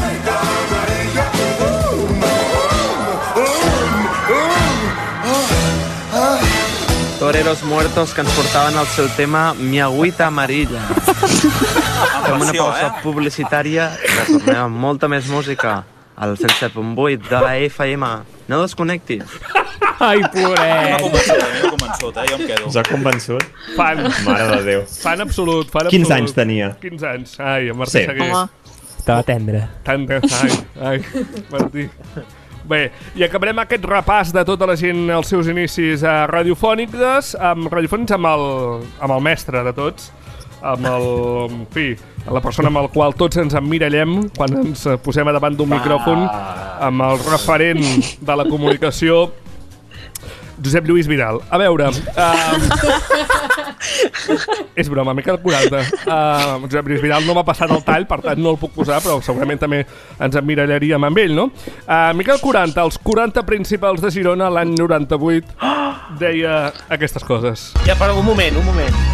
S14: Toreros muertos que ens portaven el seu tema Mi agüita amarilla. Fem una pausa publicitària i retornem amb molta més música al 107.8 de la FM. No desconnectis.
S13: Ai, pobret.
S11: M'ha convençut, jo em quedo.
S5: Us ha convençut?
S3: Fan.
S5: Mare de Déu.
S3: Fan absolut.
S5: 15 anys tenia.
S3: 15 anys. Ai, en Martí Seguer.
S13: Estava tendre.
S3: Ai, Martí. Bé, i acabarem aquest repàs de tota la gent als seus inicis radiofònics amb el mestre de tots, amb la persona amb el qual tots ens emmirallem quan ens posem a davant d'un micròfon, amb el referent de la comunicació, Josep Lluís Vidal. A veure... És broma, Miquel 40. Josep Lluís Vidal no m'ha passat el tall, per tant no el puc posar, però segurament també ens emmirallaríem amb ell, no? Miquel 40, els 40 principals de Girona l'any 98, deia aquestes coses.
S6: Ja, però un moment.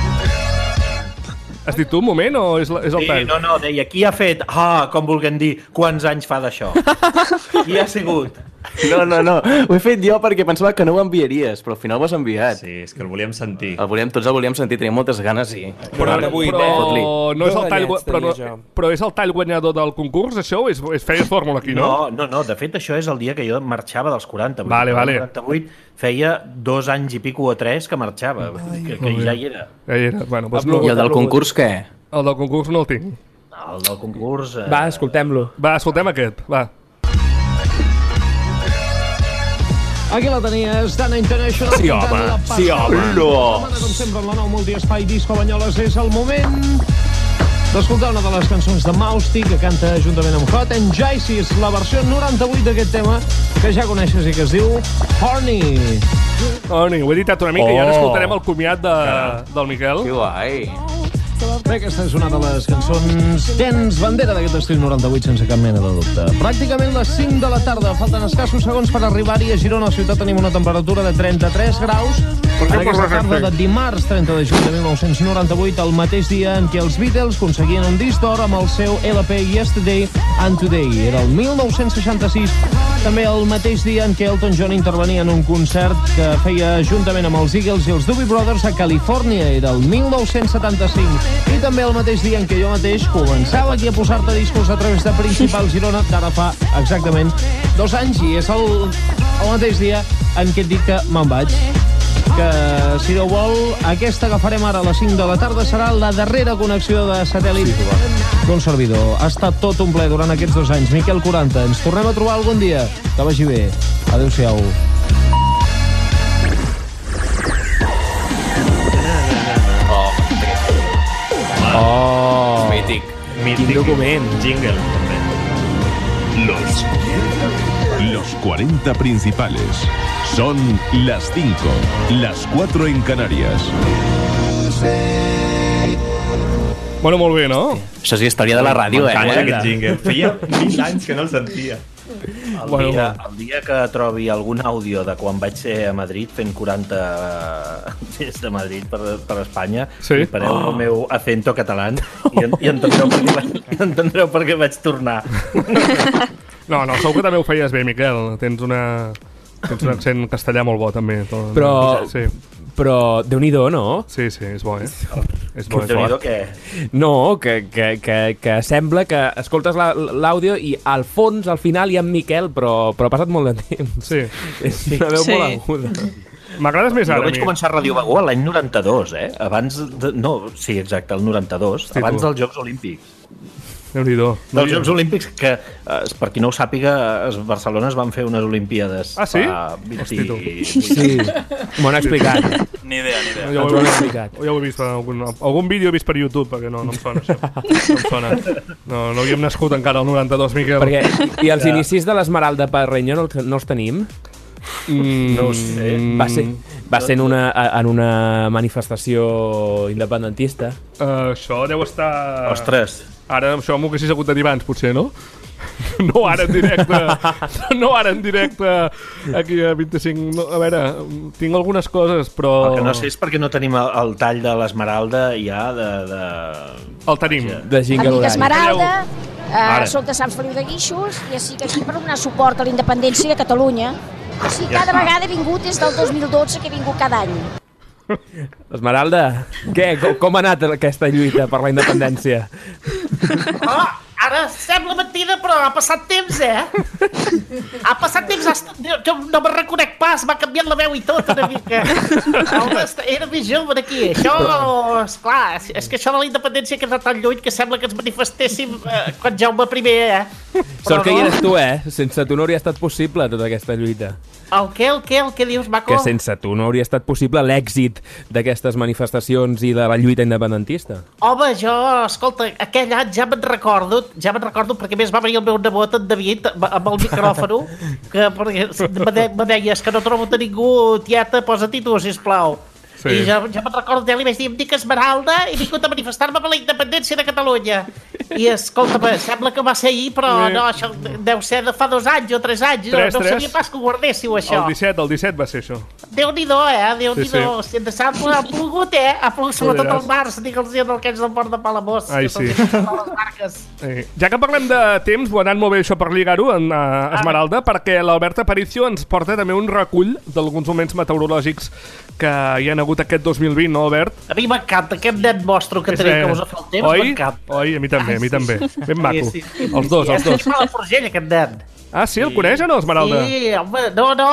S3: Has dit tu un moment o és el tall?
S6: No, deia, qui ha fet, com vulguem dir, quants anys fa d'això? Qui ha sigut?
S8: No, ho he fet jo perquè pensava que no ho enviaries, però al final ho has enviat.
S5: Sí, és que el volíem sentir.
S8: Tots el volíem sentir, teníem moltes ganes i...
S3: Però no és el tall, però és el tall guanyador del concurs, això? O és feia fórmula aquí, no?
S6: No, de fet això és el dia que jo marxava dels 40.
S3: Vale.
S6: El 48 feia 2 anys i pico o 3 que marxava, que ja hi era.
S3: Bueno,
S8: I el del concurs què?
S3: El del concurs no el tinc.
S6: El del concurs...
S13: Va, escoltem-lo.
S3: Va, escoltem aquest, va.
S16: Aquí la tenies, Dana International.
S3: Sí, home.
S16: No. Com sempre, en la nou multiespai Disco Banyoles és el moment d'escoltar una de les cançons de Mausti, que canta juntament amb Hot and Jaisis, la versió 98 d'aquest tema, que ja coneixes i que es diu Horny.
S3: Horny, ho he editat una mica i ara escoltarem el comiat del Miquel.
S8: Que guai.
S16: Bé, aquesta és una de les cançons dents bandera d'aquest estil 98 sense cap mena de dubte. Pràcticament les 5 de la tarda, falten escassos segons per arribar-hi a Girona. A ciutat tenim una temperatura de 33 graus. En aquesta tarda de dimarts 30 de juny de 1998, el mateix dia en què els Beatles aconseguien un disc d'or amb el seu LP Yesterday and Today. Era el 1966. També el mateix dia en què Elton John intervenia en un concert que feia juntament amb els Eagles i els Doobie Brothers a Califòrnia. Era el 1975. I també el mateix dia en què jo mateix començava aquí a posar-te discos a través de Principal Girona, d'ara fa exactament 2 anys, i és el mateix dia en què et dic que me'n vaig. Que, si Déu vol, aquesta que farem ara a les 5 de la tarda serà la darrera connexió de satèl·lit d'un servidor. Ha estat tot un ple durant aquests 2 anys. Miquel 40, ens tornem a trobar algun dia. Que vagi bé. Adéu-siau.
S8: Mític.
S13: Quin document.
S5: Jingle, també.
S17: Los 40 principales. Son las 5, las 4 en Canarias.
S3: Bueno, molt bé, no?
S8: Això és història de la ràdio,
S5: M'encanta aquest jingle. Feia 20 anys que no el sentia.
S6: El dia que trobi algun àudio de quan vaig ser a Madrid fent 40 des de Madrid per Espanya, i fareu el meu acento català i entendreu per què vaig tornar.
S3: No, segur que també ho feies bé, Miquel. Tens un accent castellà molt bo, també.
S13: Però Déu-n'hi-do, no?
S3: Sí, és bo, És
S6: bo, Déu-n'hi-do què?
S13: No, que sembla que escoltes l'àudio i al fons, al final, hi ha en Miquel, però ha passat molt de temps.
S3: Sí.
S13: És una veu molt aguda.
S3: M'agrades més ara,
S6: Jo vaig començar a Radio Bagó l'any 92, Abans de... No, sí, exacte, el 92, abans dels Jocs Olímpics.
S3: Déu-n'hi-do.
S6: Dels Jocs Olímpics que, per qui no ho sàpiga, a Barcelona es van fer unes Olimpíades.
S3: Ah, sí?
S13: Sí, m'ho han explicat.
S11: Ni idea.
S3: Ja ho he vist per algun vídeo he vist per YouTube, perquè no em sona això. No em sona. No havíem nascut encara el 92, Miquel.
S13: I els inicis de l'Esmeralda Parreño no els tenim?
S6: No ho sé.
S13: Va ser en una manifestació independentista.
S3: Això deu estar...
S6: Ostres.
S3: Ara això m'ho haguessis hagut de dir abans, potser, no? No ara en directe aquí a 25. No, a veure, tinc algunes coses, però...
S6: El que no sé és perquè no tenim el tall de l'Esmeralda ja
S3: El tenim.
S13: De jingle
S1: Amic
S13: horari.
S1: Esmeralda, soc de Sant Feliu de Guíxols i estic aquí per donar suport a la independència de Catalunya. O sigui, cada vegada he vingut des del 2012, que he vingut cada any.
S13: Esmeralda, què? Com ha anat aquesta lluita per la independència?
S4: Ara sembla mentida, però ha passat temps, Ha passat temps, jo no me'n reconec pas, m'ha canviat la veu i tot una mica. Era més jove aquí. Això, esclar, és que això de la independència queda tan lluny que sembla que ens manifestéssim quan Jaume I,
S13: Sort que hi eres tu, Sense tu no hauria estat possible tota aquesta lluita.
S4: El què dius, maco?
S13: Que sense tu no hauria estat possible l'èxit d'aquestes manifestacions i de la lluita independentista.
S4: Home, jo, escolta, aquell any ja me'n recordo, perquè més va venir el meu nebot, en David, amb el micròfon, perquè me deies que no trobo a ningú, tieta, posa-t'hi tu, sisplau. Sí. I jo me'n recordo d'ell i vaig dir, em dic Esmeralda, he vingut a manifestar-me per la independència de Catalunya. I escolta, sembla que va ser ahir, però no, això deu ser de fa 2 anys o 3 anys. No sabia pas que ho guardéssiu, això.
S3: El 17 va ser això.
S4: Déu-n'hi-do, Déu-n'hi-do. Si ens ha plogut, ha plogut sobretot al març, digue'ls en el que ets del port de Palamós.
S3: Ai, sí. Ja que parlem de temps, ho ha anat molt bé això per lligar-ho, Esmeralda, perquè l'Albert Aparicio ens porta també un recull d'alguns moments meteorològics que hi ha hagut aquest 2020, no, Albert?
S4: A mi m'encanta, aquest nen mostro que tenim que us ha fet el temps, m'encanta.
S3: Oi, a mi també, Ben maco. Els dos.
S4: És de Palafrugell, aquest nen.
S3: Ah, sí? El coneix o no, Esmeralda?
S4: Sí, home, no,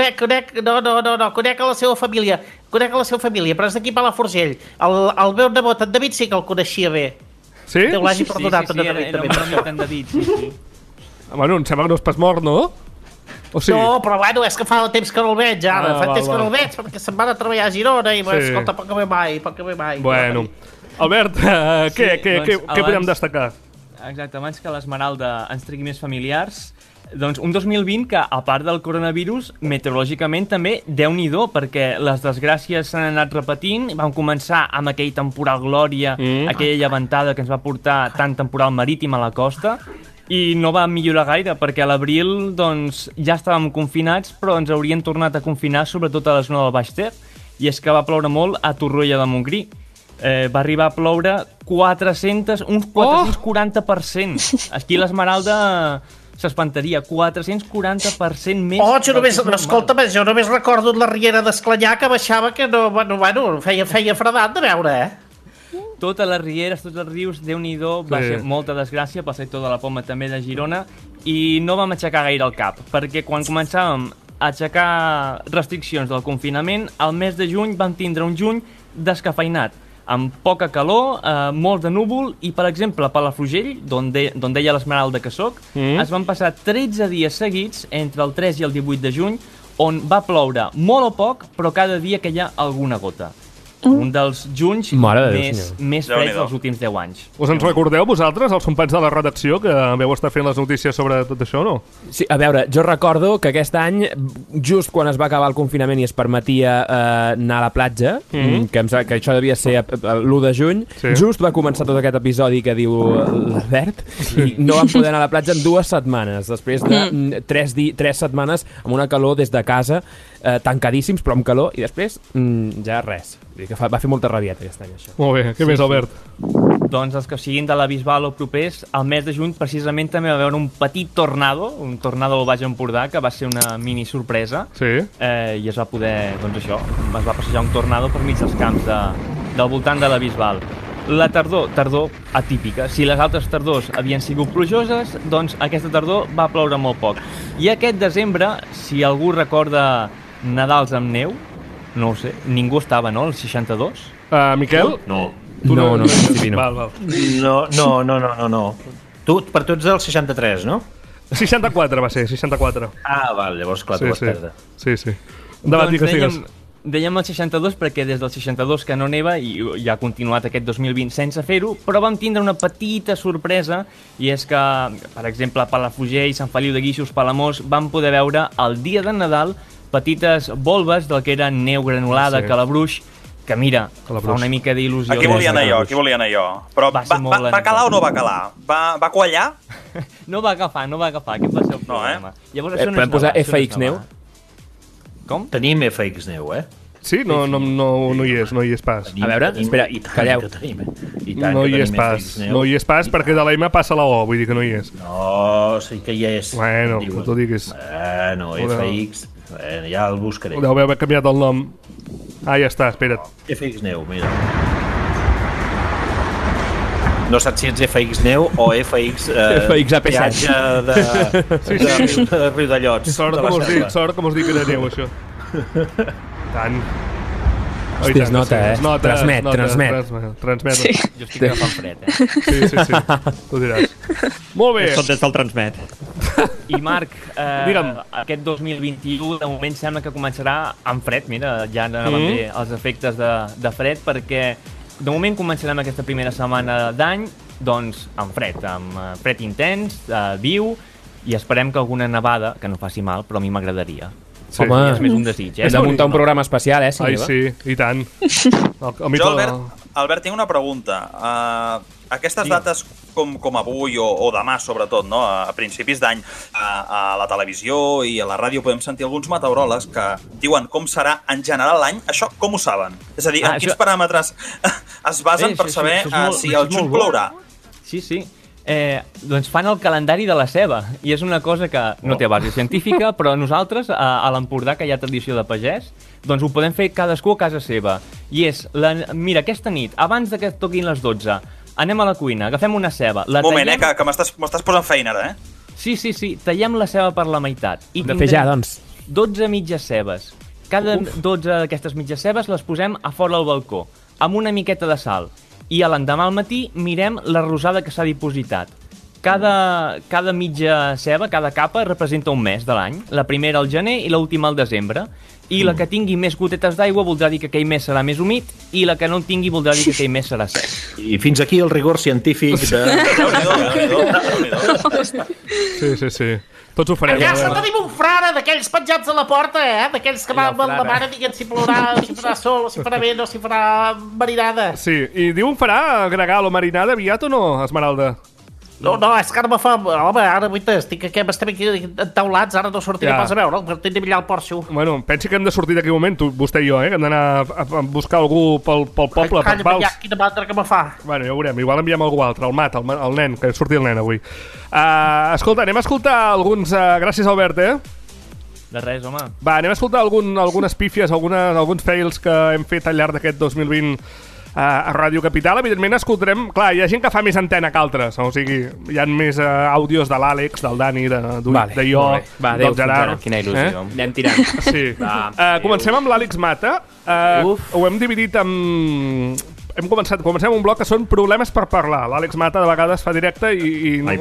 S4: conec a la seva família. Però és d'aquí Palafrugell. El meu nebot, en David, sí que el coneixia bé.
S3: Sí?
S4: Déu l'hagi perdonat, en David.
S12: Era molt amic en David, sí.
S3: Bueno, em sembla que no és pas mort, no? O sigui...
S4: No, però bueno, és que fa temps que no el veig, ara. Fa temps que no el veig, perquè se'n van a treballar a Girona i, escolta, pot que ve mai.
S3: Bueno, Albert, què podem destacar?
S12: Exacte, abans que l'Esmeralda ens trigui més familiars, doncs un 2020 que, a part del coronavirus, meteorològicament també, Déu-n'hi-do, perquè les desgràcies s'han anat repetint. Vam començar amb aquell temporal Glòria, aquella llevantada que ens va portar tant temporal marítim a la costa, i no va millorar gaire, perquè a l'abril doncs, ja estàvem confinats, però ens haurien tornat a confinar, sobretot a la zona del Baix Ter, i és que va ploure molt a Torroella de Montgrí. Va arribar a ploure uns 440%. Aquí l'Esmeralda s'espantaria, 440% més.
S4: Jo només recordo la riera d'Esclanyà que baixava que no, feia fredat de veure,
S12: Totes les rieres, tots els rius, Déu-n'hi-do, va ser molta desgràcia pel sector de la Poma també de Girona, i no vam aixecar gaire el cap, perquè quan començàvem a aixecar restriccions del confinament, al mes de juny vam tindre un juny descafeinat, amb poca calor, molt de núvol, i per exemple a Palafrugell, d'on deia l'Esmeralda que soc, es van passar 13 dies seguits, entre el 3 i el 18 de juny, on va ploure molt o poc, però cada dia queia alguna gota. Un dels junys més freds dels últims 10 anys.
S3: Us en recordeu vosaltres, els companys de la redacció, que veu estar fent les notícies sobre tot això, no?
S13: Sí, a veure, jo recordo que aquest any, just quan es va acabar el confinament i es permetia anar a la platja, que això devia ser l'1 de juny, just va començar tot aquest episodi que diu l'Albert, i no vam poder anar a la platja en 2 setmanes, després de 3 setmanes amb una calor des de casa, tancadíssims, però amb calor, i després ja res. Va fer molta rabieta aquest any, això.
S3: Molt bé, què més, Albert?
S12: Doncs els que siguin de la Bisbal o propers, al mes de juny precisament també va haver un petit tornado, un tornado al Baix Empordà, que va ser una mini sorpresa, i es va poder, doncs això, es va passejar un tornado per mig dels camps del voltant de la Bisbal. La tardor atípica. Si les altres tardors havien sigut plujoses, doncs aquesta tardor va ploure molt poc. I aquest desembre, si algú recorda Nadals amb neu, no ho sé, ningú estava, no, el 62?
S3: Miquel?
S6: No.
S3: No.
S6: No. Per tu ets del 63, no?
S3: 64 va ser, 64.
S6: Ah, val, llavors clar, tu vas perdre.
S3: Sí. Endavant, digues.
S12: Dèiem el 62 perquè des del 62 que no neva i ja ha continuat aquest 2020 sense fer-ho, però vam tindre una petita sorpresa, i és que, per exemple, a Palafrugell, Sant Feliu de Guíxols, Palamós, vam poder veure el dia de Nadal petites volves del que era neu granulada, calabruix, que mira, fa una mica d'il·lusió.
S18: Aquí volia anar jo. Però va calar o no va calar? Va quallar?
S12: No va agafar, aquest va ser el problema. Llavors, això no
S13: podem posar FX Neu?
S12: Com?
S6: Tenim FX Neu,
S3: Sí, no hi és pas.
S13: A veure, espera, calleu.
S3: No hi és pas perquè de la M passa la O, vull dir que no hi és.
S6: No, sí que hi és.
S3: Bueno, que tu diguis.
S6: Bueno, FX, ja el buscaré.
S3: Deu haver canviat el nom. Ah, ja està, espera't.
S6: FX Neu, mira. No saps si ets FX Neu o FX...
S13: FX AP7.
S6: Peatge de Riudellots.
S3: Sort que mos dic que era neu, això. Tant.
S13: Hòstia, es nota, Transmet.
S3: Sí.
S12: Jo estic agafant fred,
S3: Sí. Tu diràs. Molt bé.
S5: Tot des del Transmet.
S12: I Marc, aquest 2021 de moment sembla que començarà amb fred. Mira, ja anaven bé els efectes de fred, perquè de moment començarem aquesta primera setmana d'any doncs amb fred intens, viu, i esperem que alguna nevada, que no faci mal, però a mi m'agradaria.
S3: Sí.
S13: Home,
S12: és més un desig,
S13: Hem de muntar un programa especial,
S3: sí? Ai, sí, i tant.
S18: Jo, Albert, tinc una pregunta. Aquestes dates com avui o demà, sobretot, no? A principis d'any, a la televisió i a la ràdio podem sentir alguns meteoròlegs que diuen com serà en general l'any. Això com ho saben? És a dir, en quins paràmetres es basen per saber si al juny plourà?
S12: Sí. Doncs fan el calendari de la ceba, i és una cosa que no té base científica, però nosaltres, a l'Empordà, que hi ha tradició de pagès, doncs ho podem fer cadascú a casa seva. I és, mira, aquesta nit, abans que toquin les 12, anem a la cuina, agafem una ceba...
S18: Un moment, que m'estàs posant feina ara,
S12: Sí, tallem la ceba per la meitat.
S13: Hem de fer ja, doncs.
S12: 12 mitges cebes. Cada 12 d'aquestes mitges cebes les posem a fora al balcó, amb una miqueta de sal. I a l'endemà al matí mirem la rosada que s'ha dipositat. Cada mitja ceba, cada capa, representa un mes de l'any. La primera al gener i l'última al desembre. I la que tingui més gotetes d'aigua voldrà dir que aquell mes serà més humit, i la que no en tingui voldrà dir que aquell mes serà sec.
S6: I fins aquí el rigor científic de...
S3: Sí. Tots ho farem.
S4: A casa tenim un frare d'aquells penjats a la porta, d'aquells que va amb la mare dient si plourà, si farà sol, si farà vent o si farà marinada.
S3: Sí, i diuen farà gregal o marinada aviat o no, Esmeralda?
S4: No, és que ara me fa... Home, ara, estem aquí entaulats, ara no sortiré pas a veure, tinc de mirar el porxo.
S3: Bueno, pensi que hem de sortir d'aquí un moment, vostè i jo, que hem d'anar a buscar algú pel poble, per Pals.
S4: Quina mandra que me fa.
S3: Bueno, ja ho veurem, igual enviem algú altre, el nen, que sortia el nen avui. Escolta, anem a escoltar alguns... Gràcies, Albert,
S12: De res, home.
S3: Va, anem a escoltar algunes pífies, alguns fails que hem fet al llarg d'aquest 2020 a Ràdio Capital. Evidentment escoltarem... Clar, hi ha gent que fa més antena que altres, o sigui, hi ha més àudios de l'Àlex, del Dani, de jo, del Gerard.
S12: Quina il·lusió.
S13: Anem tirant.
S3: Sí. Comencem amb l'Àlex Mata. Ho hem dividit amb... Comencem un bloc que són problemes per parlar. L'Àlex Mata de vegades fa directe i...
S8: De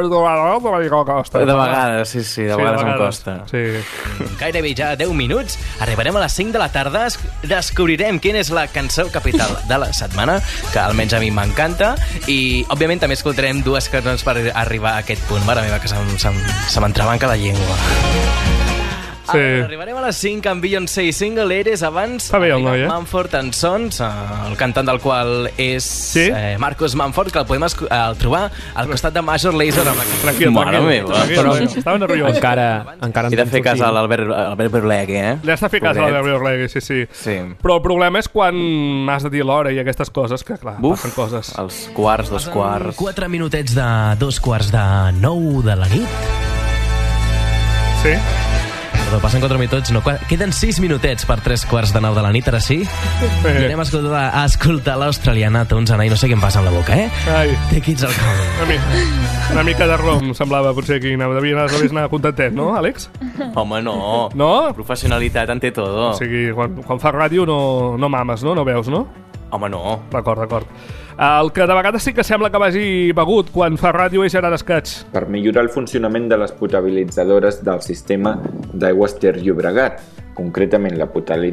S8: vegades, sí, de vegades em costa.
S3: Sí.
S19: Gairebé ja 10 minuts, arribarem a les 5 de la tarda, descobrirem quina és la cançó capital de la setmana, que almenys a mi m'encanta, i òbviament també escoltarem dues cançons per arribar a aquest punt. Mare meva, que se m'entrebanca la llengua. Sí. Arribarem a les 5 amb Beyoncé i Single Ladies. Abans
S3: arriba
S19: Mumford and Sons, el cantant del qual és Marcus Mumford, que el podem trobar al costat de Major Lazer.
S3: Mare meva. Estava nerviós.
S13: Encara
S8: he de fer cas a l'Albert Berlegui,
S3: Li has de fer cas a l'Albert Berlegui, sí. Però el problema és quan has de dir l'hora i aquestes coses, que clar, passen coses.
S8: Els quarts, 2 quarts...
S19: 4 minutets de 2:45 de la nit.
S3: Sí.
S19: Però passen 4 minuts, no, queden 6 minutets per 3:45 de la nit, ara sí. I anem a escoltar l'australiana Tones and I, no sé què em passa amb la boca,
S3: Ai.
S19: Take It All Coming.
S3: Una mica de rom, semblava, potser aquí devia anar contentet, no, Àlex?
S8: Home, no.
S3: No?
S8: Professionalitat ante todo.
S3: O sigui, quan fas ràdio no mames, no? No veus, no?
S8: Home, no.
S3: D'acord. El que de vegades sí que sembla que vagi begut quan fa ràdio és Gerard Escaig.
S20: Per millorar el funcionament de les potabilitzadores del sistema d'Aigües Ter Llobregat, concretament la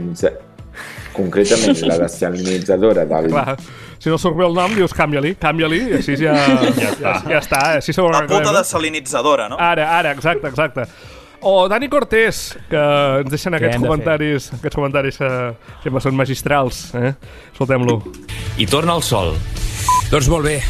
S20: desalinitzadora del...
S3: Clar, si no surt bé el nom, dius canvia-li, i així ja està. Així
S18: la puta desalinitzadora, no?
S3: Ara, exacte. O Dani Cortés, que ens deixen aquests comentaris sempre són magistrals. Escoltem-lo.
S21: I torna el sol. Doncs molt bé.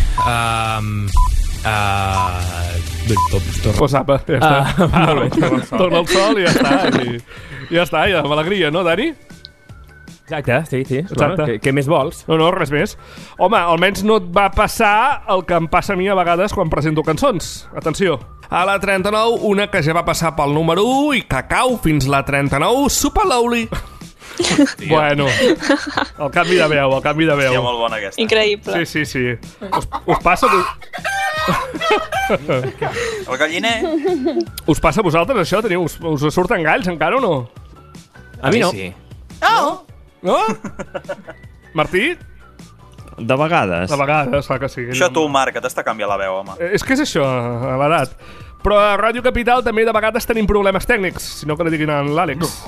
S3: Pues apa, ja està. Torna el sol i ja està. I ja està, amb alegria, no, Dani?
S13: Exacte, sí. Exacte. Què més vols?
S3: No, res més. Home, almenys no et va passar el que em passa a mi a vegades quan presento cançons. Atenció. A la 39, una que ja va passar pel número 1 i que cau fins la 39, Super Lowly. Bueno, el canvi de veu.
S18: Hòstia, molt bona aquesta.
S22: Increïble.
S3: Sí. Us passa...
S18: El galliner.
S3: Us passa a vosaltres això? Us surten galls encara o no?
S13: A mi no.
S19: Sí.
S3: No? Martí?
S5: De vegades.
S3: De vegades, fa que sí.
S18: Això tu, Marc, que t'has de canviar la veu, home.
S3: És que és això, a l'edat. Però a Ràdio Capital també de vegades tenim problemes tècnics, si no que li diguin a l'Àlex.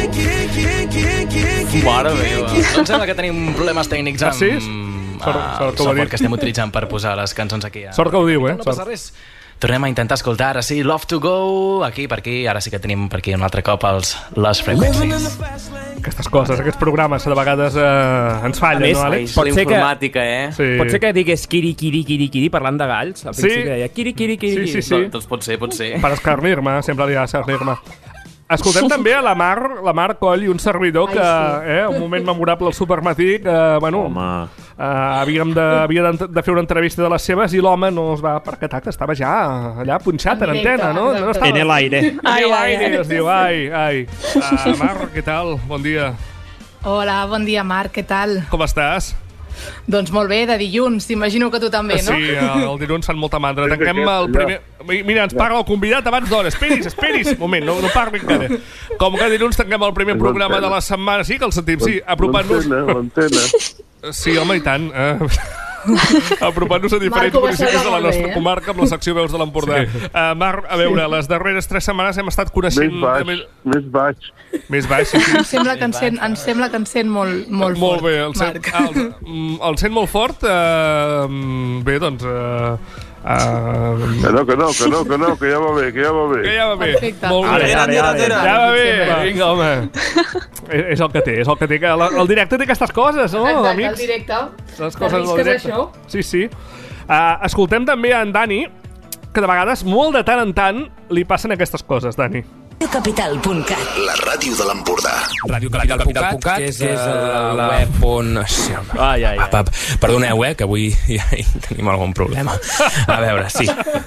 S19: Mare meva. Em sembla que tenim problemes tècnics amb...
S3: Ah, sí?
S19: El software que estem utilitzant per posar les cançons aquí.
S3: Sort que ho diu,
S19: No passa res. Tornem a intentar escoltar, ara sí, Love to Go, aquí, per aquí, ara sí que tenim per aquí un altre cop els Lost Frequencies.
S3: Aquestes coses, aquests programes, de vegades ens fallen, no, Àlex?
S8: Pot ser informàtica,
S3: Sí.
S13: Pot ser que digués kiri, parlant de galls. Al principi deia kiri.
S3: Sí.
S8: Doncs pot ser.
S3: Per escarnir-me, sempre li ha escarnir-me. Escoltem també a la Mar Coll i un servidor que, un moment memorable al Supermatí, que, bueno, havíem de fer una entrevista de les seves i l'home no es va percatar que estava ja allà punxat en antena, no?
S5: En el aire.
S3: Es diu, ai. Mar, què tal? Bon dia.
S9: Hola, bon dia, Marc, què tal?
S3: Com estàs?
S9: Doncs molt bé, de dilluns, t'imagino que tu també, no?
S3: Sí, el dilluns fan molta mandra. Tanquem el primer... Mira, ens parla el convidat abans d'hora. Esperis. Moment, no parli encara. Com que dilluns tanquem el primer programa de la setmana. Sí, que el sentim, sí, apropant-nos...
S23: L'antena.
S3: Sí, home, i tant. Apropant-nos a diferents municipis de la nostra comarca amb la secció Veus de l'Empordà. Marc, a veure, les darreres 3 setmanes hem estat coneixent...
S23: Més baix.
S3: Més baix, sí.
S9: Em sembla que en sent molt fort.
S3: Molt bé, el sent molt fort. Bé, doncs...
S23: Que ja va bé.
S9: Perfecte.
S3: Molt bé. Ja va bé. Vinga, home. És el que té. Que el directe té aquestes coses, no,
S9: exacte,
S3: amics?
S9: el directe.
S3: Les coses del directe.
S9: Això.
S3: Sí. Escoltem també a en Dani, que de vegades, molt de tant en tant, li passen aquestes coses, Dani.
S24: Radiocapital.cat.
S17: La ràdio de l'Empordà.
S21: Radiocapital.cat, que és la web on... Perdoneu, que avui ja tenim algun problema. A veure, sí.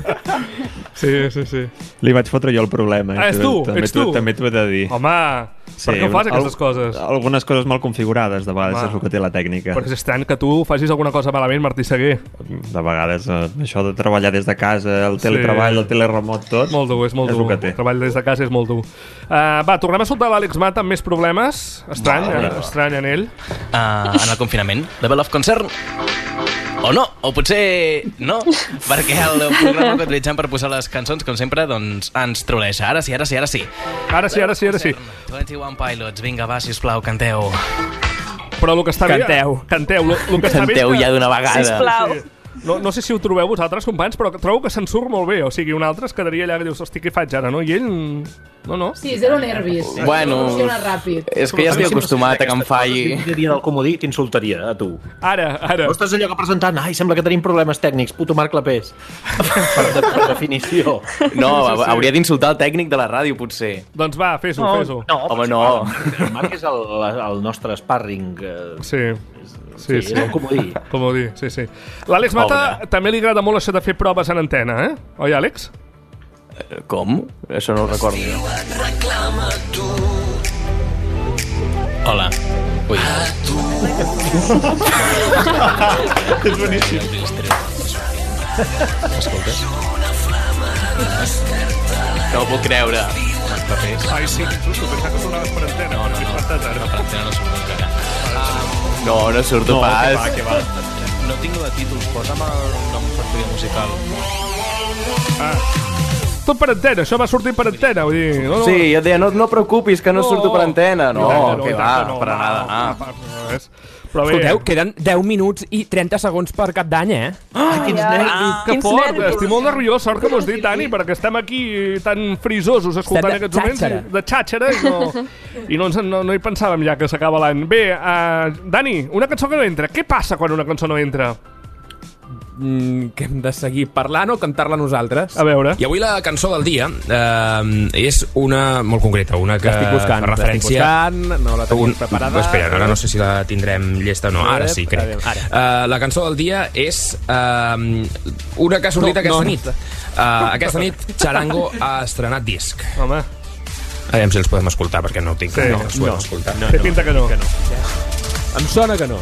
S3: Sí.
S5: Li vaig fotre jo el problema.
S3: Ets tu?
S5: També t'ho he de dir.
S3: Home, per què fas aquestes coses?
S5: Algunes coses mal configurades, de vegades és el que té la tècnica.
S3: Però és estrany que tu facis alguna cosa malament, Martí Seguer.
S5: De vegades, això de treballar des de casa, el teletreball, el teleremot, tot...
S3: Molt dur, és molt dur. El treball des de casa és molt dur. Va, tornem a soltar l'Àlex Mat amb més problemes. Estrany en ell.
S19: En el confinament, de Bell of Concern. O no, o potser no, perquè el programa que utilitzem per posar les cançons, com sempre, doncs ens troleja. Ara sí.
S3: Ara sí.
S19: 21 Pilots, vinga, va, sisplau, canteu.
S3: Però el que està bé... Canteu.
S19: Canteu ja d'una vegada.
S22: Sisplau.
S3: No sé si ho trobeu vosaltres, companys, però trobo que se'n surt molt bé. O sigui, un altre es quedaria allà que dius, hosti, què faig ara, no? I ell... No.
S9: Sí, zero nervis.
S8: Bueno,
S9: funciona ràpid.
S8: És que ja estic acostumat a que em falli.
S6: Si dia del comodí t'insultaria, a tu.
S3: Ara.
S6: No estàs allò que presentant, sembla que tenim problemes tècnics, puto Marc Clapés. Per definició.
S8: No, hauria d'insultar el tècnic de la ràdio, potser.
S3: Doncs va, fes-ho.
S6: No,
S8: home, no.
S6: El Marc és el nostre sparring.
S3: Sí,
S6: el comodí.
S3: Sí. L'Àlex Mata també li agrada molt això de fer proves en antena, Oi, Àlex?
S8: Com? Això no ho recordo.
S19: Hola. Ui.
S3: És boníssim.
S19: Escoltes?
S8: No ho puc creure.
S3: Ai, sí, insulto, pensava que tornaves per antena.
S19: No, per antena no surto encara.
S8: No surto pas.
S19: Que va. No tinc de títols, posa'm el nom per vídeo musical.
S3: Tot per antena, això va sortir per antena, vull dir...
S8: Sí, jo et deia, no preocupis, que no surto per antena. No, que va, per nada.
S13: Escolteu, queden 10 minuts i 30 segons per Cap d'Any,
S3: Quins nervis. Que fort, estic molt nerviós. Sort que m'ho has dit, Dani, perquè estem aquí tan frisosos escoltant aquests moments de xàxera i no hi pensàvem ja que s'acaba l'any. Bé, Dani, una cançó que no entra. Què passa quan una cançó no entra?
S13: Que hem de seguir parlant o cantar-la nosaltres?
S3: A veure.
S2: I avui la cançó del dia és una molt concreta, una que
S13: l'estic buscant, no la tenim preparada.
S2: Espera, ara no sé si la tindrem llesta o no. Ara sí, crec. La cançó del dia és una que ha sortit aquesta nit. Aquesta nit Charango ha estrenat disc.
S3: Home.
S2: A veure si els podem escoltar, perquè no ho tinc. No els podem escoltar.
S3: Té pinta que no.
S13: Em sona que no.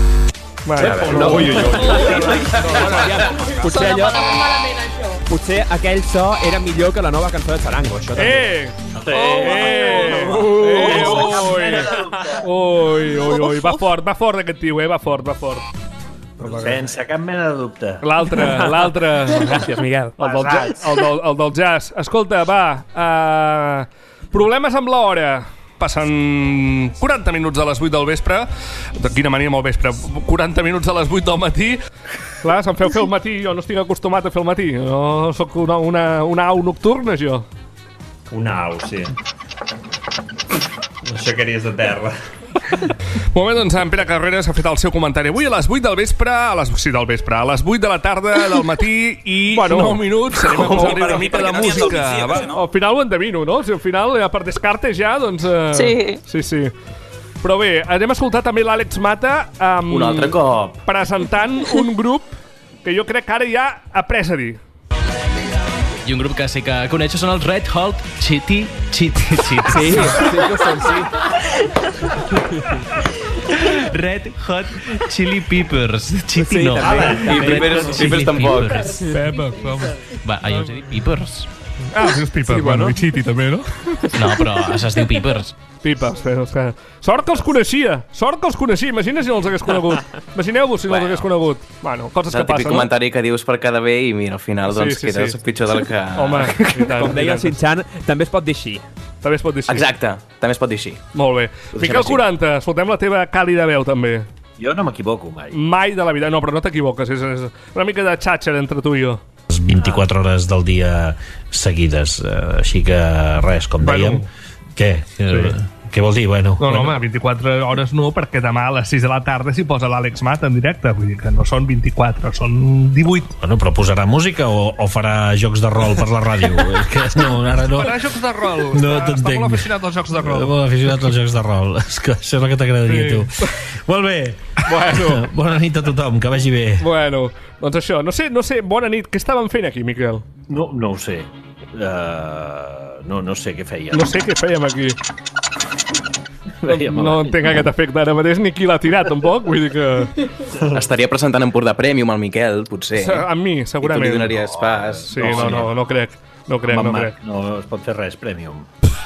S13: Potser aquell so era millor que la nova cançó de Charango, això també.
S3: Ui, va fort aquest tio, va fort.
S6: Sense cap mena de dubte.
S3: L'altre.
S13: Gràcies, Miguel.
S3: El del jazz. Escolta, va, problemes amb l'hora. Passen 40 minuts a les 8 del vespre. De quina manera amb el vespre? 40 minuts a les 8 del matí. Clar, se'm feu fer el matí. Jo no estic acostumat a fer el matí. No sóc una au nocturna, jo.
S5: Una au, sí. No aixecaries de terra.
S3: Molt bé, doncs en Pere Carreras ha fet el seu comentari avui a les 8 del vespre, a les 8 de la tarda, del matí i 9 minuts anem a posar-li una mica de música. Al final ho endevino, no? Si al final, per descartes ja, doncs... Sí. Però bé, anem a escoltar també l'Àlex Mata
S8: un altre cop
S3: presentant un grup que jo crec que ara ja ha pres a dir.
S19: I un grup que sí que coneixo són els Red Hot Chili Peppers.
S13: Sí, que són, sí.
S19: Red Hot Chili Peppers.
S8: Chili no. I Peppers tampoc.
S19: Va, jo us he dit Peppers.
S3: Dius Peppers, bueno, i Chiti també, no?
S19: No, però es diu Peppers.
S3: Pipes, sort que els coneixia. Imagina si no els hagués conegut. Imagineu-vos si no els hagués conegut. Bueno, coses que passen.
S8: El típic comentari que dius per cada bé i mira, al final doncs quedes pitjor del que...
S3: Home,
S13: com deia el Sintxan, també es pot dir així.
S8: Exacte, també es pot dir així.
S3: Molt bé. Miquel 40, escoltem la teva càlida veu també.
S6: Jo no m'equivoco mai.
S3: Mai de la vida, no, però no t'equivoques. És una mica de xàxer entre tu i jo.
S10: 24 hores del dia seguides, així que res, com dèiem. Què? Què vol dir? Bueno,
S3: no, home, 24 hores no, perquè demà a les 6 de la tarda s'hi posa l'Àlex Mata en directe, vull dir que no són 24, són 18.
S10: Bueno, però posarà música o farà jocs de rol per la ràdio? Que no, ara no.
S3: Farà jocs de rol.
S10: No t'entenc.
S3: Està molt aficionat als jocs de rol.
S10: Molt aficionat als jocs de rol. És que això és el que t'agradaria, tu. Molt bé. Bueno. Bona nit a tothom, que vagi bé.
S3: Bueno, doncs això, no sé, bona nit. Què estàvem fent aquí, Miquel?
S6: No ho sé. No sé què fèiem.
S3: No sé què fèiem aquí. No entenc aquest efecte ara mateix ni qui l'ha tirat, tampoc. Vull dir que...
S8: Estaria presentant Empordà Premium al Miquel, potser.
S3: Amb mi, segurament.
S8: I tu li donaries pas.
S3: Sí, no crec. No
S6: es pot fer res, Premium.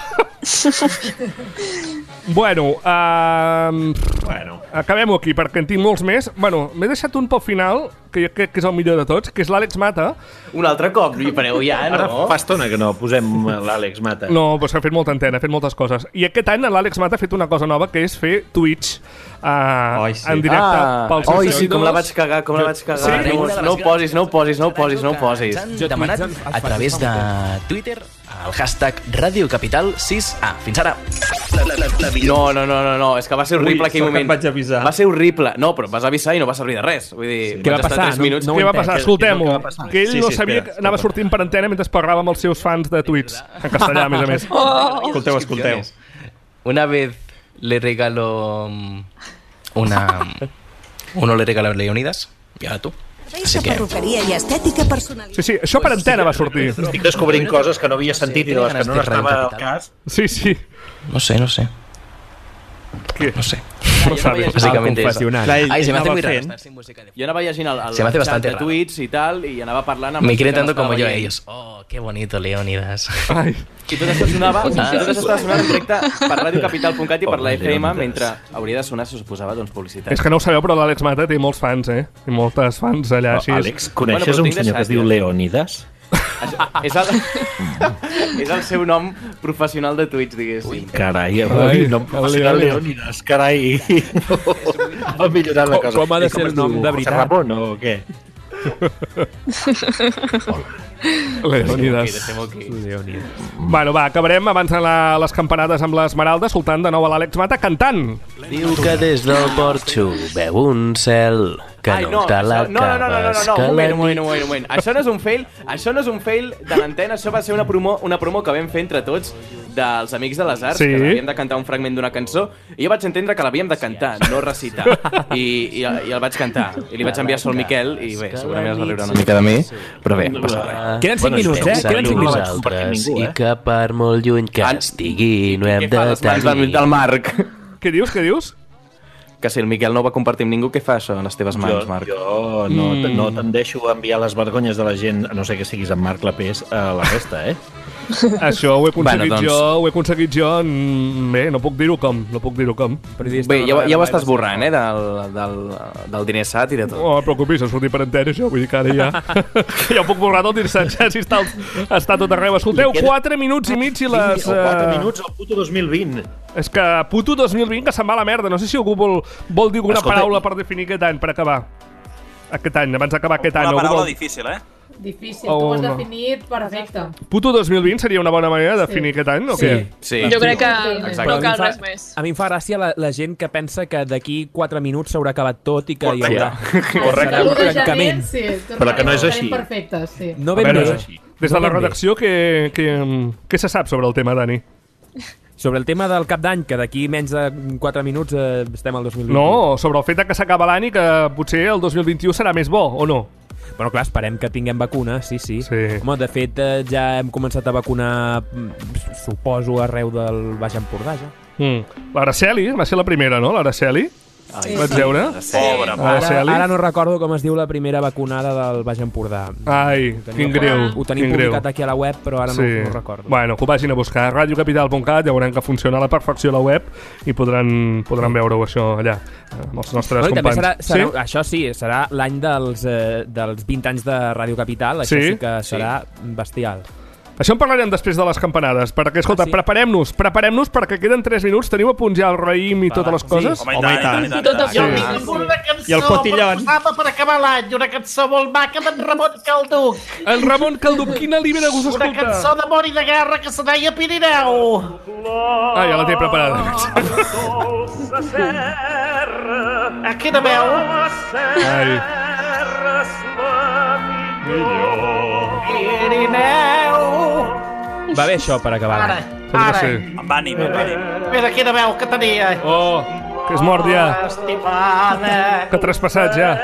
S3: Bueno, acabem-ho aquí, perquè en tinc molts més. Bueno, m'he deixat un pel final, que jo crec que és el millor de tots, que és l'Àlex Mata.
S8: Un altre cop, li pareu ja, no?
S6: Ara fa estona que no posem l'Àlex Mata.
S3: No, però ha fet molta antena, ha fet moltes coses. I aquest any l'Àlex Mata ha fet una cosa nova, que és fer Twitch en directe pels seus seguidors.
S8: Sí, com la vaig cagar.
S3: Sí?
S8: No ho posis.
S19: Demanat a través de Twitter el hashtag Radio Capital 6A. Fins ara.
S8: No, és que va ser horrible aquell moment.
S5: Vaig avisar.
S8: Va ser horrible. No, però vas avisar i no va servir de res. Vull dir,
S13: què va passar?
S3: Què va passar? Escoltem-ho. Que ell no sabia que anava sortint per antena mentre parlava amb els seus fans de Twitch. En castellà, a més.
S5: Escolteu.
S19: Una vez le regalo uno le regalo a Leonidas y ahora tú.
S24: Perruqueria i estètica personalitzada.
S3: Sí, això per antena va sortir.
S6: Estic descobrint coses que no havia sentit i de les que no estava al cas.
S3: Sí.
S19: No sé.
S3: ¿Qué?
S19: No sé.
S3: No sabes.
S8: Básicamente eso.
S19: Ay, se me hace muy raro.
S8: Yo anava llegint el
S19: se me hace bastante
S8: de tweets i tal, i anava parlant amb...
S19: Me quiere tanto como yo a ellos. Oh, qué bonito, Leonidas.
S3: Ai.
S8: I tot això sonava en directe per radiocapital.cat i per la FM, mentre hauria de sonar, se suposava, doncs, publicitat.
S3: És que no ho sabeu, però l'Àlex Mata té molts fans, I moltes fans allà així.
S6: Àlex, coneixes un senyor que es diu Leonidas?
S8: És el seu nom professional de Twitch, diguéssim.
S6: Carai, el nom professional Leónidas, carai. Ha millorat la cosa.
S13: Com ha de ser el nom de veritat?
S6: José Ramon o què?
S3: Leónidas. Bueno, va, acabarem abans de les campanades amb l'Esmeralda, escoltant de nou a l'Àlex Mata cantant.
S19: Diu que des del porxo veu un cel que no te l'acabes.
S8: Un moment. Això no és un fail de l'antena, això va ser una promo que vam fer entre tots dels Amics de les Arts, que havíem de cantar un fragment d'una cançó, i jo vaig entendre que l'havíem de cantar, no recitar. I el vaig cantar, i li vaig enviar sol Miquel, i bé, segurament es va riure una mica de mi, però bé, no passa res.
S13: Queden 5 minuts, Queden 5 minuts.
S19: I que per molt lluny que estigui no hem de tenir...
S8: Del Marc.
S3: Què dius?
S8: Que si el Miquel no ho va compartir amb ningú, què fa això en les teves mans, Marc?
S6: Jo no te'n deixo enviar les vergonyes de la gent, a no ser que siguis en Marc Lapés, a la resta,
S3: Això ho he aconseguit jo, bé, no puc dir-ho com.
S8: Bé, ja ho estàs borrant, del diner sat i de tot.
S3: No et preocupis, ha sortit per antena, això, vull dir que ara ja ho puc borrar del diner sat, ja si està tot arreu. Escolteu, 4 minuts i mig i les...
S6: 4 minuts al puto 2020.
S3: És que puto 2020 que se'n va a la merda, no sé si algú vol dir alguna paraula per definir aquest any, per acabar. Aquest any, abans d'acabar aquest any.
S18: Una paraula difícil,
S9: Difícil, tu ho has definit perfecte.
S3: Puto 2020 seria una bona manera de definir aquest any, o què?
S7: Sí. Jo crec que no cal res més.
S13: A mi em fa gràcia la gent que pensa que d'aquí 4 minuts s'haurà acabat tot i que hi haurà...
S9: Correcte.
S13: Un trencament.
S6: Però que no és així.
S9: Perfecte, sí.
S13: No ben bé.
S3: Des de la redacció, què se sap sobre el tema, Dani?
S13: Sobre el tema del cap d'any, que d'aquí menys de 4 minuts estem al 2021.
S3: No, sobre el fet que s'acaba l'any i que potser el 2021 serà més bo, o no?
S13: Bueno, clar, esperem que tinguem vacuna, sí. Home, de fet, ja hem començat a vacunar, suposo, arreu del Baix Empordà, ja.
S3: L'Araceli, va ser la primera, no? L'Araceli? Vaig veure?
S18: Pobre.
S13: Ara no recordo com es diu la primera vacunada del Baix Empordà.
S3: Ai, quin greu.
S13: Ho tenim publicat aquí a la web, però ara no recordo.
S3: Bueno, que ho vagin a buscar. radiocapital.cat, ja veurem que funciona a la perfecció la web i podran veure-ho això allà, amb els nostres companys.
S13: Això sí, serà l'any dels 20 anys de Ràdio Capital, això sí que serà bestial.
S3: Això en parlarem després de les campanades, perquè, escolta, preparem-nos perquè queden 3 minuts. Teniu a punt ja el raïm i totes les coses?
S6: Home, i tant.
S9: Jo
S6: tinc una cançó per acabar l'any, una cançó molt maca d'en Ramon Calduc.
S3: En Ramon Calduc, quina li ve de gust escoltar?
S6: Una cançó d'amor i de guerra que se deia Pirineu.
S3: Ah, ja la té preparada.
S6: A quina veu?
S3: Ai.
S6: Pirineu.
S13: Va bé això per acabar.
S6: Ara.
S18: Amb ànim.
S6: Mira quina veu que tenia.
S3: Oh, que és mort ja.
S6: Estimada.
S3: Que ha traspassat ja.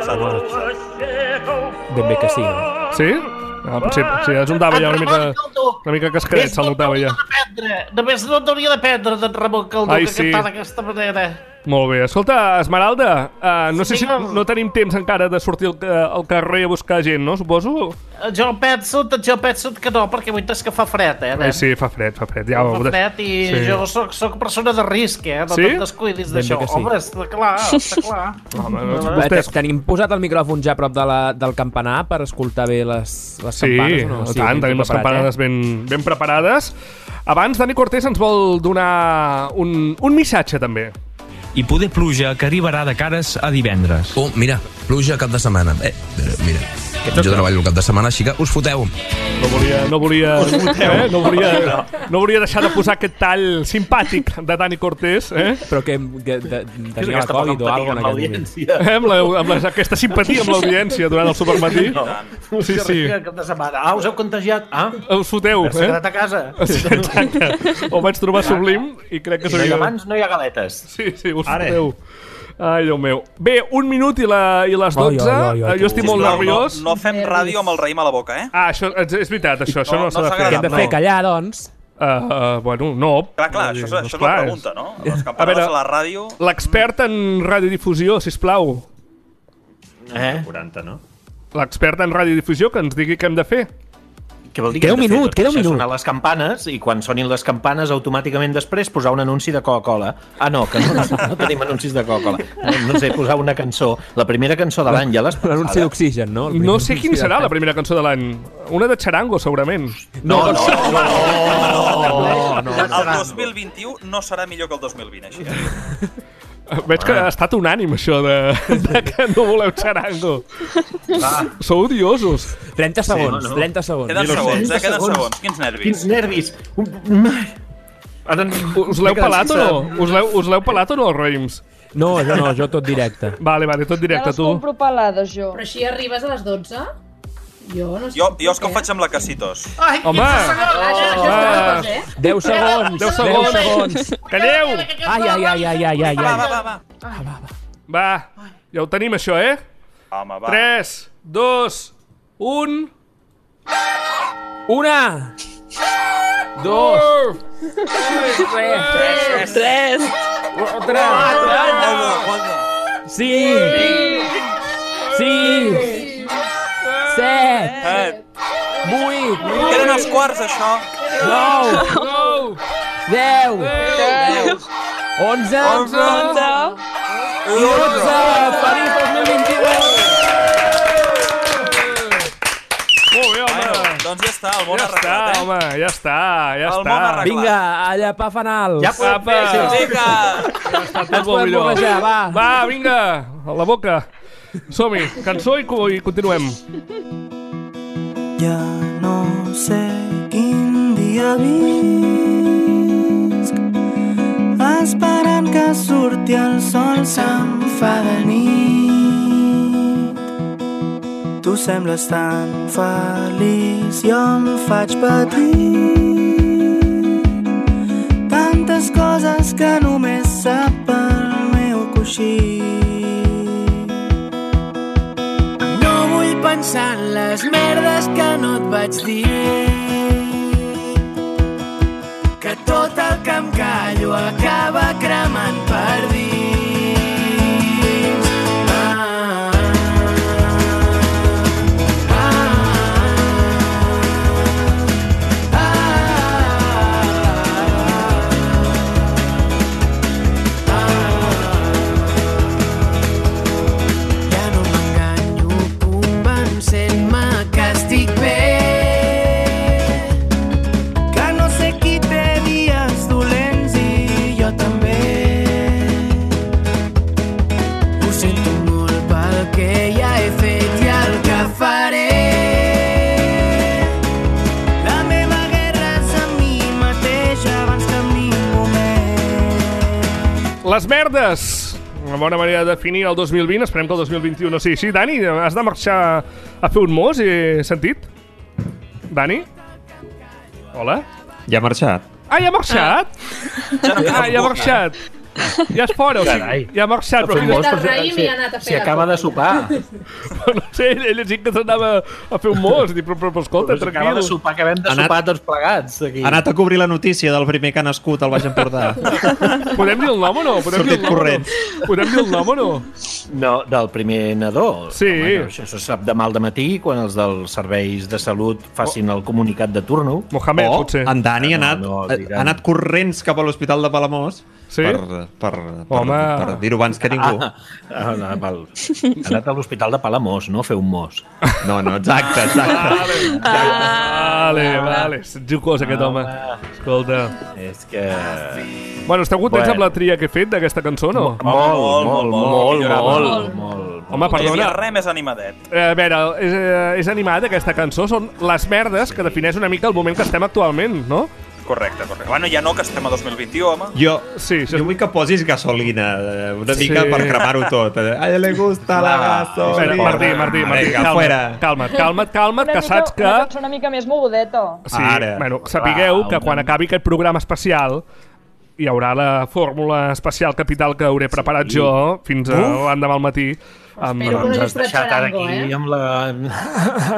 S13: Ben bé que sí, no?
S3: Sí? Potser es notava ja una mica cascadet, se'l notava ja.
S6: Només no hauria d'aprendre d'en Ramon Calduc a cantar d'aquesta manera.
S3: Molt bé. Escolta, Esmeralda, no sé si no tenim temps encara de sortir al carrer a buscar gent, no? Suposo?
S6: Jo penso que no, perquè avui és que fa fred,
S3: Sí, fa fred.
S6: Ja fa fred i jo soc persona de risc, No te'n descuidis d'això. Home, està clar.
S13: Tenim posat el micròfon ja a prop del campanar per escoltar bé les campanes, no?
S3: Sí, tant, tenim les campanades ben preparades. Abans, Dani Cortés ens vol donar un missatge, també.
S14: I poder pluja que arribarà de cares a divendres.
S2: Oh, mira, pluja cap de setmana. Mira, jo treballo el cap de setmana, així que us foteu.
S3: No volia deixar de posar aquest tall simpàtic de Dani Cortés,
S13: Però que tenia la Covid o alguna cosa en aquest
S3: moment. Amb aquesta simpatia amb l'audiència durant el supermatí. Sí.
S6: Us heu contagiat?
S3: Us foteu,
S6: Per quedat a casa.
S3: Ho vaig trobar sublim i crec que
S6: no hi ha mans, no hi ha galetes.
S3: Sí, us foteu. Ai, Déu meu. Bé, 1 minut i les 12. Jo estic molt nerviós.
S18: No fem ràdio amb el raïm a la boca,
S3: això és veritat, això no s'ha de fer.
S13: Què hem de fer? Callar, doncs?
S3: Bueno, no.
S18: Clar, això és la pregunta, no? Les campanades a la ràdio...
S3: L'expert en radiodifusió, sisplau.
S5: 40, no?
S3: L'expert en radiodifusió, que ens digui què hem de fer.
S6: Què vol dir?
S13: Queda un minut, queda un minut.
S6: Sonar les campanes i quan sonin les campanes automàticament després posar un anunci de Coca-Cola. Ah, no, que no tenim anuncis de Coca-Cola. No sé, posar una cançó, la primera cançó de l'any, ja l'has posada.
S13: L'anunci d'oxigen, no?
S3: No sé quin serà la primera cançó de l'any. Una de Charango, segurament.
S18: No. El 2021 no serà millor que el 2020, així.
S3: Veig que ha estat unànim, això de que no voleu Charango. Sou odiosos.
S13: 30 segons, 30 segons.
S18: Queden segons, queden segons. Quins nervis.
S6: Quins nervis.
S3: Us l'heu pelat o no? Us l'heu pelat o no, Reims?
S13: No, jo tot directe.
S3: Vale, tot directe, tu.
S11: Ja les compro pelades, jo.
S9: Però així arribes a les 12? Jo no sé.
S18: Jo és que ho faig amb la Casitos.
S9: Ai,
S3: home!
S13: 10 segons, 10 segons.
S3: Calleu!
S13: Ai.
S3: Va, ja ho tenim, això, eh?
S18: Home, va.
S3: 3, 2, 1...
S13: 1, 2, 3, 5, 7, 8...
S18: Queden els quarts, això.
S13: 9, 10, 11 i 12. Feliç 2022!
S3: Molt bé, home.
S18: Doncs ja està, el món arreglat,
S3: home, ja està.
S18: El món arreglat.
S13: Vinga, a llepar fanals.
S3: Ja podem fer això. Vinga. Ja està tot molt millor. Va, vinga, a la boca. Som-hi, cançó i continuem.
S15: Ja no sé quin dia visc, esperant que surti el sol se'm fa de nit. Tu sembles tan feliç, jo em faig petit. Tantes coses que només sap el meu coixí. Pensar en les merdes que no et vaig dir, que tot el que em callo acaba cremant per dins.
S3: Les merdes! Una bona manera de definir el 2020. Esperem que el 2021 no sigui així. Dani, has de marxar a fer un mos, he sentit? Dani? Hola?
S5: Ja ha marxat.
S3: Ah, ja ha marxat? Ja ha marxat. Ja és fora, o sigui, ja ha marxat.
S6: Si acaba de sopar.
S3: No sé, ell ha dit que s'anava a fer un mos. Però escolta, tranquil.
S6: Acaba de sopar, que vam de sopar tots plegats.
S5: Ha anat a cobrir la notícia del primer que ha nascut al Baix Empordà.
S3: Podem dir el nom o no?
S5: Sortit corrent.
S3: Podem dir el nom o no?
S6: No, del primer nadó.
S3: Sí.
S6: Home, això se sap demà al dematí, quan els dels serveis de salut facin el comunicat de turno.
S3: Mohamed, potser.
S5: En Dani ha anat corrents cap a l'Hospital de Palamós.
S3: Sí?
S5: Per dir-ho abans que ningú.
S6: Ha anat a l'Hospital de Palamós, no a fer un mos.
S5: No, exacte.
S3: Vale. Jocós, aquest home. Escolta.
S6: És que...
S3: Bueno, esteu contents amb la tria que he fet d'aquesta cançó, no?
S6: Molt.
S3: Home, perdona.
S18: No hi havia res més animadet.
S3: A veure, és animada aquesta cançó. Són les merdes que defineix una mica el moment que estem actualment, no?
S18: Correcte. Bueno, ja no, que estem a 2021, home.
S5: Jo vull que posis gasolina, una mica per cremar-ho tot. A ella li gusta la gasolina.
S3: Martí, calma't, que saps que...
S11: Una cançó una mica més mogudeta.
S3: Sí, bueno, sapigueu que quan acabi aquest programa especial hi haurà la fórmula especial capital que hauré preparat jo fins a l'endemà al matí.
S9: Espero que no hagis tret Charango,
S6: amb la...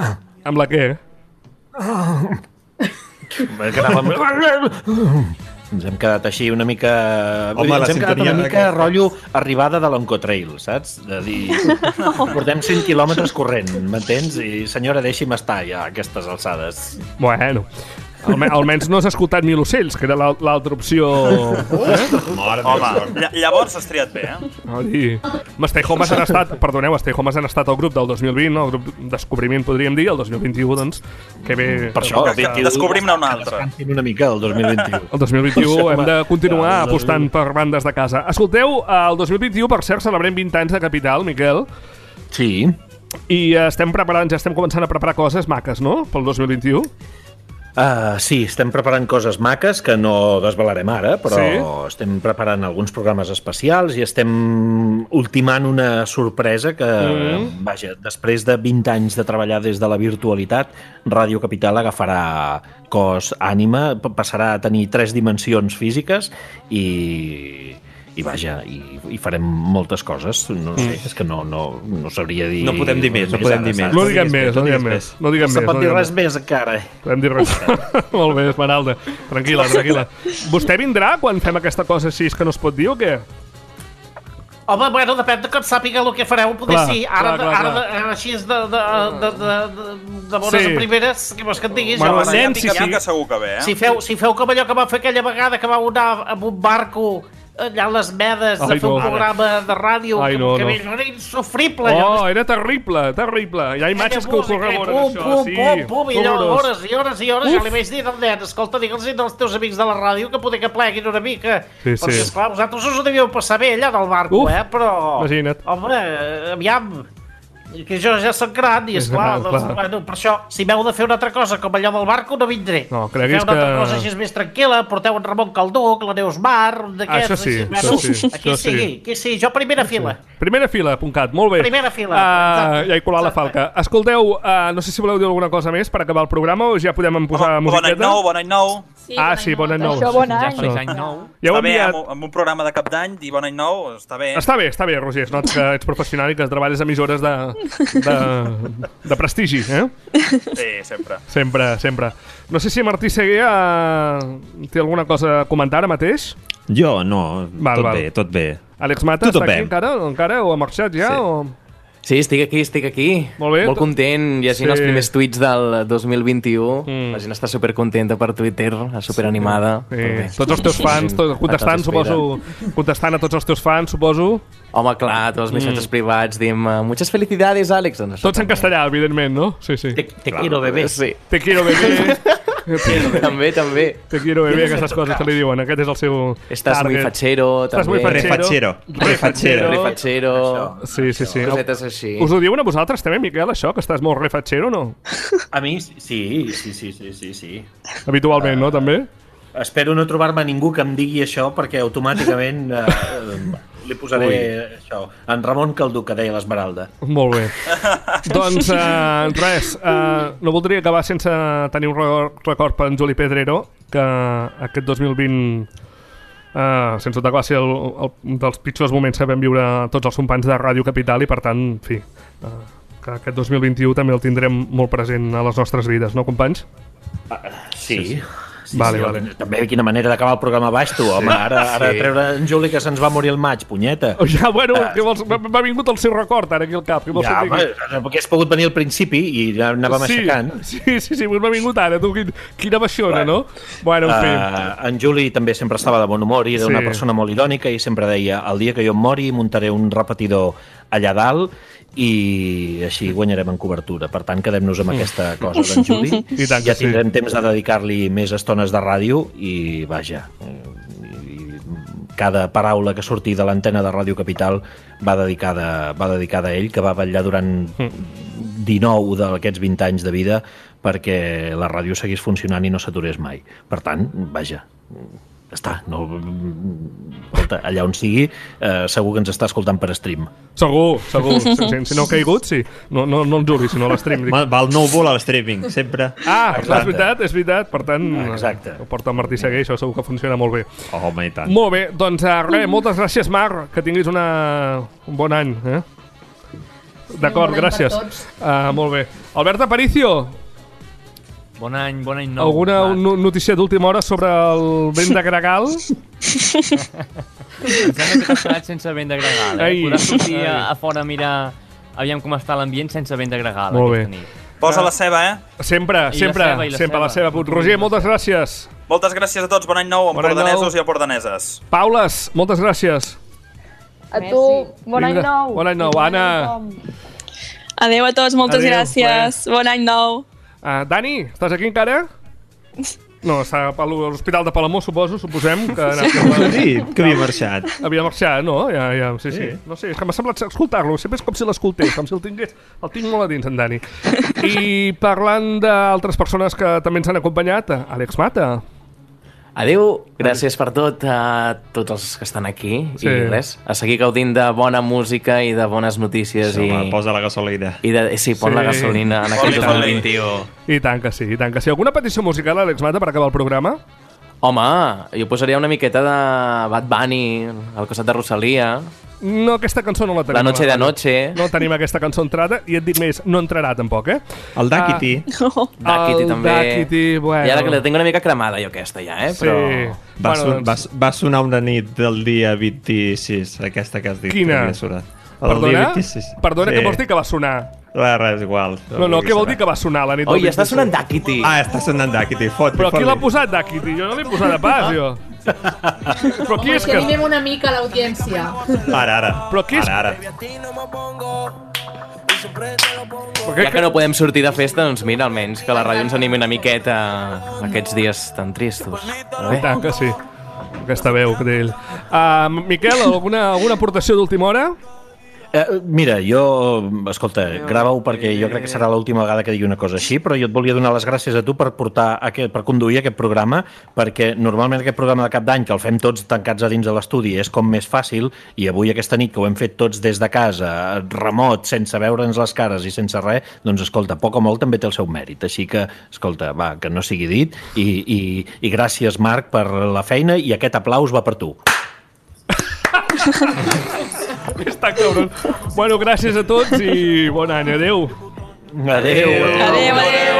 S3: Amb la què?
S6: Ens hem quedat així una mica...
S5: Home,
S6: ens hem quedat una mica rotllo arribada de l'Oncotrail, saps? De dir, portem 100 quilòmetres corrent, m'entens? I senyora, deixi'm estar ja a aquestes alçades.
S3: Bueno... Almenys no has escoltat Mil ocells, que era l'altra opció.
S18: Home, llavors has triat bé,
S3: Stay Home han estat, perdoneu, Stay Home han estat el grup del 2020, el grup Descobriment, podríem dir, el 2021, doncs, que bé...
S6: Per això,
S18: descobrim-ne un altre.
S6: Una mica el 2021.
S3: El 2021 hem de continuar apostant per bandes de casa. Escolteu, el 2021, per cert, celebrem 20 anys de Capital, Miquel.
S6: Sí.
S3: I ja estem començant a preparar coses maques, no?, pel 2021.
S6: Sí, estem preparant coses maques que no desvelarem ara, però estem preparant alguns programes especials i estem ultimant una sorpresa que, vaja, després de 20 anys de treballar des de la virtualitat, Ràdio Capital agafarà cos, ànima, passarà a tenir 3 dimensions físiques i vaja, i farem moltes coses. No sé, és que no sabria dir...
S5: No podem dir més,
S3: No diguem més. No
S6: se pot dir res més encara.
S3: Podem dir res. Molt bé, Esmeralda. Tranquil·la. Vostè vindrà quan fem aquesta cosa així que no es pot dir o què?
S1: Home, bueno, depèn de que et sàpiga el que fareu. Poder sí, ara així és de bones a primeres, què vols que et diguis?
S18: Bueno, que segur que ve,
S1: Si feu com allò que va fer aquella vegada que vau anar amb un barco allà a les Medes a fer un programa de ràdio que era insufrible.
S3: Era terrible. Hi ha imatges que ho corroboren, això.
S1: Pum, i allò, hores i hores, ja li vaig dir al nen, escolta, digue'ls als teus amics de la ràdio que poder que pleguin una mica. Perquè, esclar, vosaltres us ho devíeu passar bé allà del barco, però...
S3: Imagina't.
S1: Home, aviam... que jo ja soc gran i esclar, bueno, per això si m'heu de fer una altra cosa com allò del barco no vindré.
S3: No,
S1: si feu una altra cosa així més tranquil·la, porteu en Ramon Calduc, la Neus Mar, d'aquests... Aquí sí, jo primera fila.
S3: Primera fila.cat, molt bé.
S1: Primera fila.
S3: Ja he colat la falca. Escolteu, no sé si voleu dir alguna cosa més per acabar el programa o ja podem posar musiqueta.
S18: Bon any nou.
S3: Sí, bon any nou.
S11: Això, bon any.
S12: Feliç any nou.
S18: Està bé, amb un programa de cap d'any dir bon any nou, està bé.
S3: Està bé, Roger, es nota que ets professional i que treballes a emissores de prestigi,
S18: Sí, sempre.
S3: Sempre. No sé si Martí Seguer té alguna cosa a comentar ara mateix.
S5: Jo no, tot bé.
S3: Àlex Mata està aquí encara o ha marxat ja?
S8: Sí, estic aquí.
S3: Molt bé.
S8: Molt content, llegint els primers tuits del 2021. La gent està supercontenta per Twitter, superanimada.
S3: Tots els teus fans, contestant a tots els teus fans, suposo.
S8: Home, clar, tots els missatges privats diem muchas felicidades, Àlex.
S3: Tots en castellà, evidentment, no? Sí.
S6: Te quiero, bebé.
S8: Sí.
S3: Te quiero, bebé.
S8: També. Te
S3: quiero, bebé, aquestes coses que li diuen. Aquest és el seu
S8: Estás muy fachero, també. Refachero.
S3: Sí.
S8: Cosetes així.
S3: Us ho diuen a vosaltres també, Miquel, això, que estàs molt refachero, no?
S6: A mi, sí.
S3: Habitualment, no, també?
S6: Espero no trobar-me ningú que em digui això, perquè automàticament li posaré això, en Ramon Calduc, que deia l'Esmeralda.
S3: Molt bé. Doncs res, no voldria acabar sense tenir un record per en Juli Pedrero, que aquest 2020 sense dubte va ser un dels pitjors moments que vam viure tots els companys de Ràdio Capital i per tant, en fi, que aquest 2021 també el tindrem molt present a les nostres vides, no, companys?
S6: Sí.
S3: Vale.
S6: També quina manera d'acabar el programa baix, tu, home. Ara treure en Juli que se'ns va morir el maig, punyeta.
S3: Ja, bueno, m'ha vingut el seu record ara aquí al cap.
S6: Ja, home, perquè has pogut venir al principi i anàvem aixecant.
S3: Sí, m'ha vingut ara, tu, quina baixona, no? Bueno, en fi.
S6: En Juli també sempre estava de bon humor i era una persona molt irònica i sempre deia, el dia que jo em mori muntaré un repetidor allà dalt i així guanyarem en cobertura. Per tant, quedem-nos amb aquesta cosa d'en Juli. Ja tindrem temps de dedicar-li més estones de ràdio i, vaja, cada paraula que surti de l'antena de Ràdio Capital va dedicada a ell, que va vetllar durant 19 d'aquests 20 anys de vida perquè la ràdio seguís funcionant i no s'aturés mai. Per tant, vaja, està, no... Escolta, allà on sigui, segur que ens està escoltant per stream.
S3: Segur. Si no ha caigut, sí. No el Juli, sinó l'stream.
S5: Va el nou vol a l'streaming, sempre.
S3: És veritat. Per tant, ho porta el Martí Seguer, això segur que funciona molt bé.
S5: Home, i tant.
S3: Molt bé, doncs res, moltes gràcies, Marc, que tinguis un bon any. D'acord, gràcies. Molt bé. Albert Aparicio.
S12: Bon any nou.
S3: Alguna notícia d'última hora sobre el vent de Gregal?
S12: Em sembla que t'has quedat sense vent de Gregal. Podràs sortir a fora a mirar aviam com està l'ambient sense vent de Gregal aquesta nit.
S18: Posa la ceba,
S3: Sempre la ceba. Roger, moltes gràcies.
S18: Moltes gràcies a tots, bon any nou, empordanesos i empordaneses.
S3: Paules, moltes gràcies.
S11: A tu, bon any nou.
S3: Bon any nou, Anna.
S7: Adéu a tots, moltes gràcies. Bon any nou.
S3: Dani, estàs aquí encara? No, està a l'Hospital de Palamós, suposem que...
S5: que havia marxat.
S3: Havia marxat, no? Ja, sí. No sé, és que m'ha semblat escoltar-lo, sempre és com si l'escoltés, com si el tingués. El tinc molt a dins, en Dani. I parlant d'altres persones que també ens han acompanyat, Àlex Mata.
S8: Adéu, gràcies per tot a tots els que estan aquí i res, a seguir gaudint de bona música i de bones notícies.
S5: Posa la gasolina.
S8: Sí, pon la gasolina en aquest 2021.
S3: I tant que sí. Alguna petició musical, Àlex Mata, per acabar el programa?
S8: Home, jo posaria una miqueta de Bad Bunny al costat de Rosalía.
S3: No, aquesta cançó no la tenim.
S8: La noche de anoche.
S3: No tenim aquesta cançó entrada i et dic més, no entrarà tampoc,
S5: El Dakiti.
S8: Dakiti també.
S3: Dakiti, bueno.
S8: I ara que la tinc una mica cremada jo aquesta ja, Però...
S5: Va sonar una nit del dia 26, aquesta que has dit.
S3: Quina? Perdona, què vols dir que va sonar?
S5: Res, igual.
S3: No, què vol dir que va sonar la nit del 26?
S8: Està sonant Dakiti.
S5: Està sonant Dakiti,
S3: Però qui l'ha posat Dakiti? Jo no l'he posat de pas, jo. Però qui és que...
S9: animem una mica a l'audiència.
S5: Ara.
S3: Però qui és...
S5: Ara.
S8: Ja que no podem sortir de festa, doncs mira, almenys que la ràdio ens animi una miqueta aquests dies tan tristos.
S3: I tant que sí. Aquesta veu que té ell. Miquel, alguna aportació d'última hora?
S6: Mira, escolta, grava-ho perquè jo crec que serà l'última vegada que digui una cosa així, però jo et volia donar les gràcies a tu per conduir aquest programa, perquè normalment aquest programa de cap d'any, que el fem tots tancats a dins de l'estudi, és com més fàcil, i avui aquesta nit que ho hem fet tots des de casa, remot, sense veure'ns les cares i sense res, doncs escolta, poc o molt també té el seu mèrit, així que, escolta, va, que no sigui dit, i gràcies, Marc, per la feina, i aquest aplaus va per tu.
S3: Està cabron. Bueno, gràcies a tots i bon any. Adéu.
S6: Adéu.